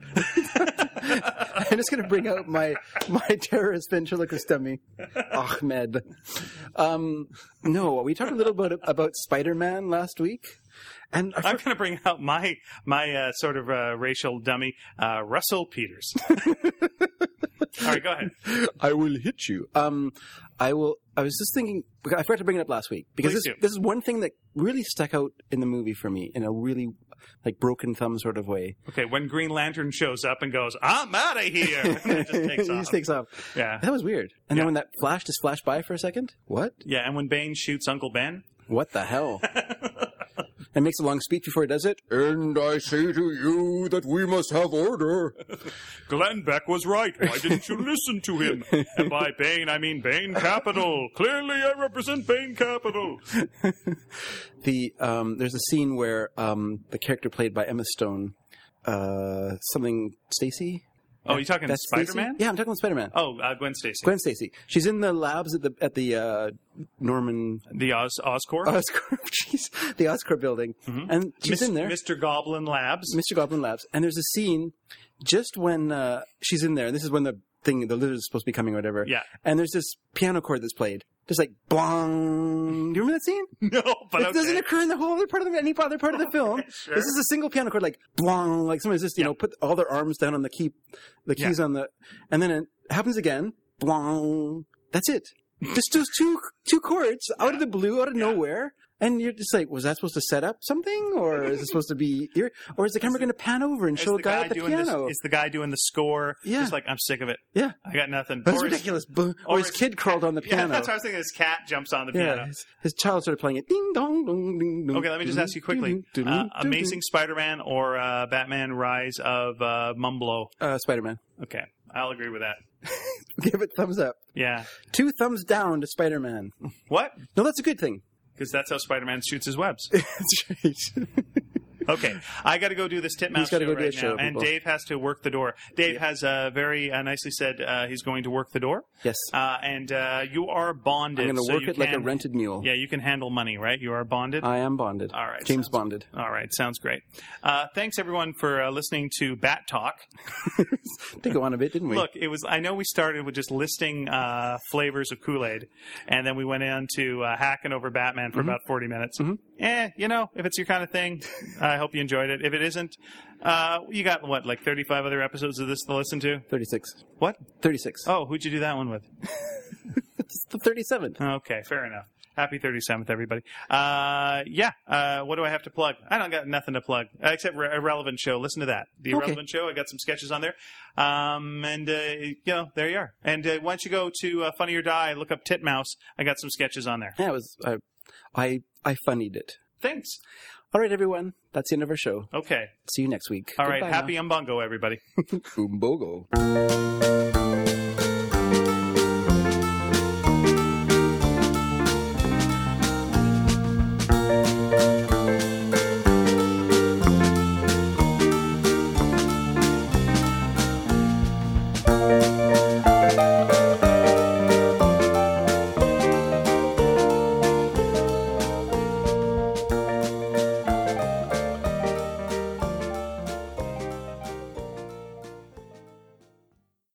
I'm just going to bring out my my terrorist ventriloquist dummy, Ahmed. Um, no, we talked a little bit about Spider-Man last week, and I I'm going to bring out my my uh, sort of uh, racial dummy, uh, Russell Peters. All right, go ahead. I will hit you. Um, I will. I was just thinking. I forgot to bring it up last week because Please this, do. this is one thing that really stuck out in the movie for me in a really like broken thumb sort of way. Okay, when Green Lantern shows up and goes, "I'm out of here," and it just takes he off. just takes off. Yeah, That was weird. And Yeah. then when that flash just flashed by for a second, what? yeah. And when Bane shoots Uncle Ben, What the hell? And makes a long speech before he does it. And I say to you that we must have order. Glenn Beck was right. Why didn't you listen to him? And by Bane, I mean Bane Capital. Clearly, I represent Bane Capital. The um, there's a scene where um, the character played by Emma Stone, uh, something Stacy. Oh, you talking That's Stacy? Spider-Man? Yeah, I'm talking about Spider-Man. Oh, uh, Gwen Stacy. Gwen Stacy. She's in the labs at the at the uh, Norman The Oz Oscorp. Oscorp. Jeez, the Oscorp building, and she's Mis- in there. Mister Goblin Labs. Mister Goblin Labs, and there's a scene just when uh, she's in there. And this is when the thing, the lizard is supposed to be coming or whatever. Yeah. And there's this piano chord that's played, just like blong. Do you remember that scene? No, but It okay. doesn't occur in the whole other part of the, any other part of the film. Sure. This is a single piano chord, like blong, like someone's just you Yeah. know put all their arms down on the key, the keys Yeah. on the, and then it happens again, blong. That's it. Just those two two chords out of the blue, out of nowhere. And you're just like, was that supposed to set up something, or is it supposed to be here, or is the camera going to pan over and show a guy at the doing piano? This, is the guy doing the score? Yeah. He's like, I'm sick of it. Yeah. I got nothing. That's or ridiculous. His, or, or his, his kid crawled on the piano. Yeah, that's what I was thinking. His cat jumps on the yeah, piano. His, his child started playing it. Ding dong, dong, ding, dong. Okay, let me just ask you quickly: uh, Amazing Spider-Man or uh, Batman: Rise of uh, Mumblo? Uh, Spider-Man. Okay, I'll agree with that. Give it thumbs up. Yeah. Two thumbs down to Spider-Man. What? No, that's a good thing. Because that's how Spider-Man shoots his webs. That's right. Okay, I got to go do this Titmouse show go right show, now, and people. Dave has to work the door. Dave yeah. has uh, very uh, nicely said uh, he's going to work the door. Yes. Uh, and uh, you are bonded. I'm going to so work you it like a can- rented mule. Yeah, you can handle money, right? You are bonded. I am bonded. All right, James sounds- bonded. All right, sounds great. Uh, thanks everyone for uh, listening to Bat Talk. Did go on a bit, didn't we? Look, it was. I know we started with just listing uh, flavors of Kool-Aid, and then we went into uh, hacking over Batman for Mm-hmm. about forty minutes. Mm-hmm. Eh, you know, if it's your kind of thing, I hope you enjoyed it. If it isn't, uh, you got what, like thirty-five other episodes of this to listen to? thirty-six. What? thirty-six. Oh, who'd you do that one with? It's the thirty-seventh. Okay, fair enough. Happy thirty-seventh, everybody. Uh, yeah, uh, what do I have to plug? I don't got nothing to plug, uh, except for Irrelevant Show. Listen to that. The Okay. Irrelevant Show, I got some sketches on there. Um, and, uh, you know, there you are. And uh, why don't you go to uh, Funny or Die, look up Titmouse. I got some sketches on there. Yeah, it was. I, I, I funnied it. Thanks. All right, everyone. That's the end of our show. Okay. See you next week. All right. Goodbye Happy now. Umbongo, everybody. Umbogo.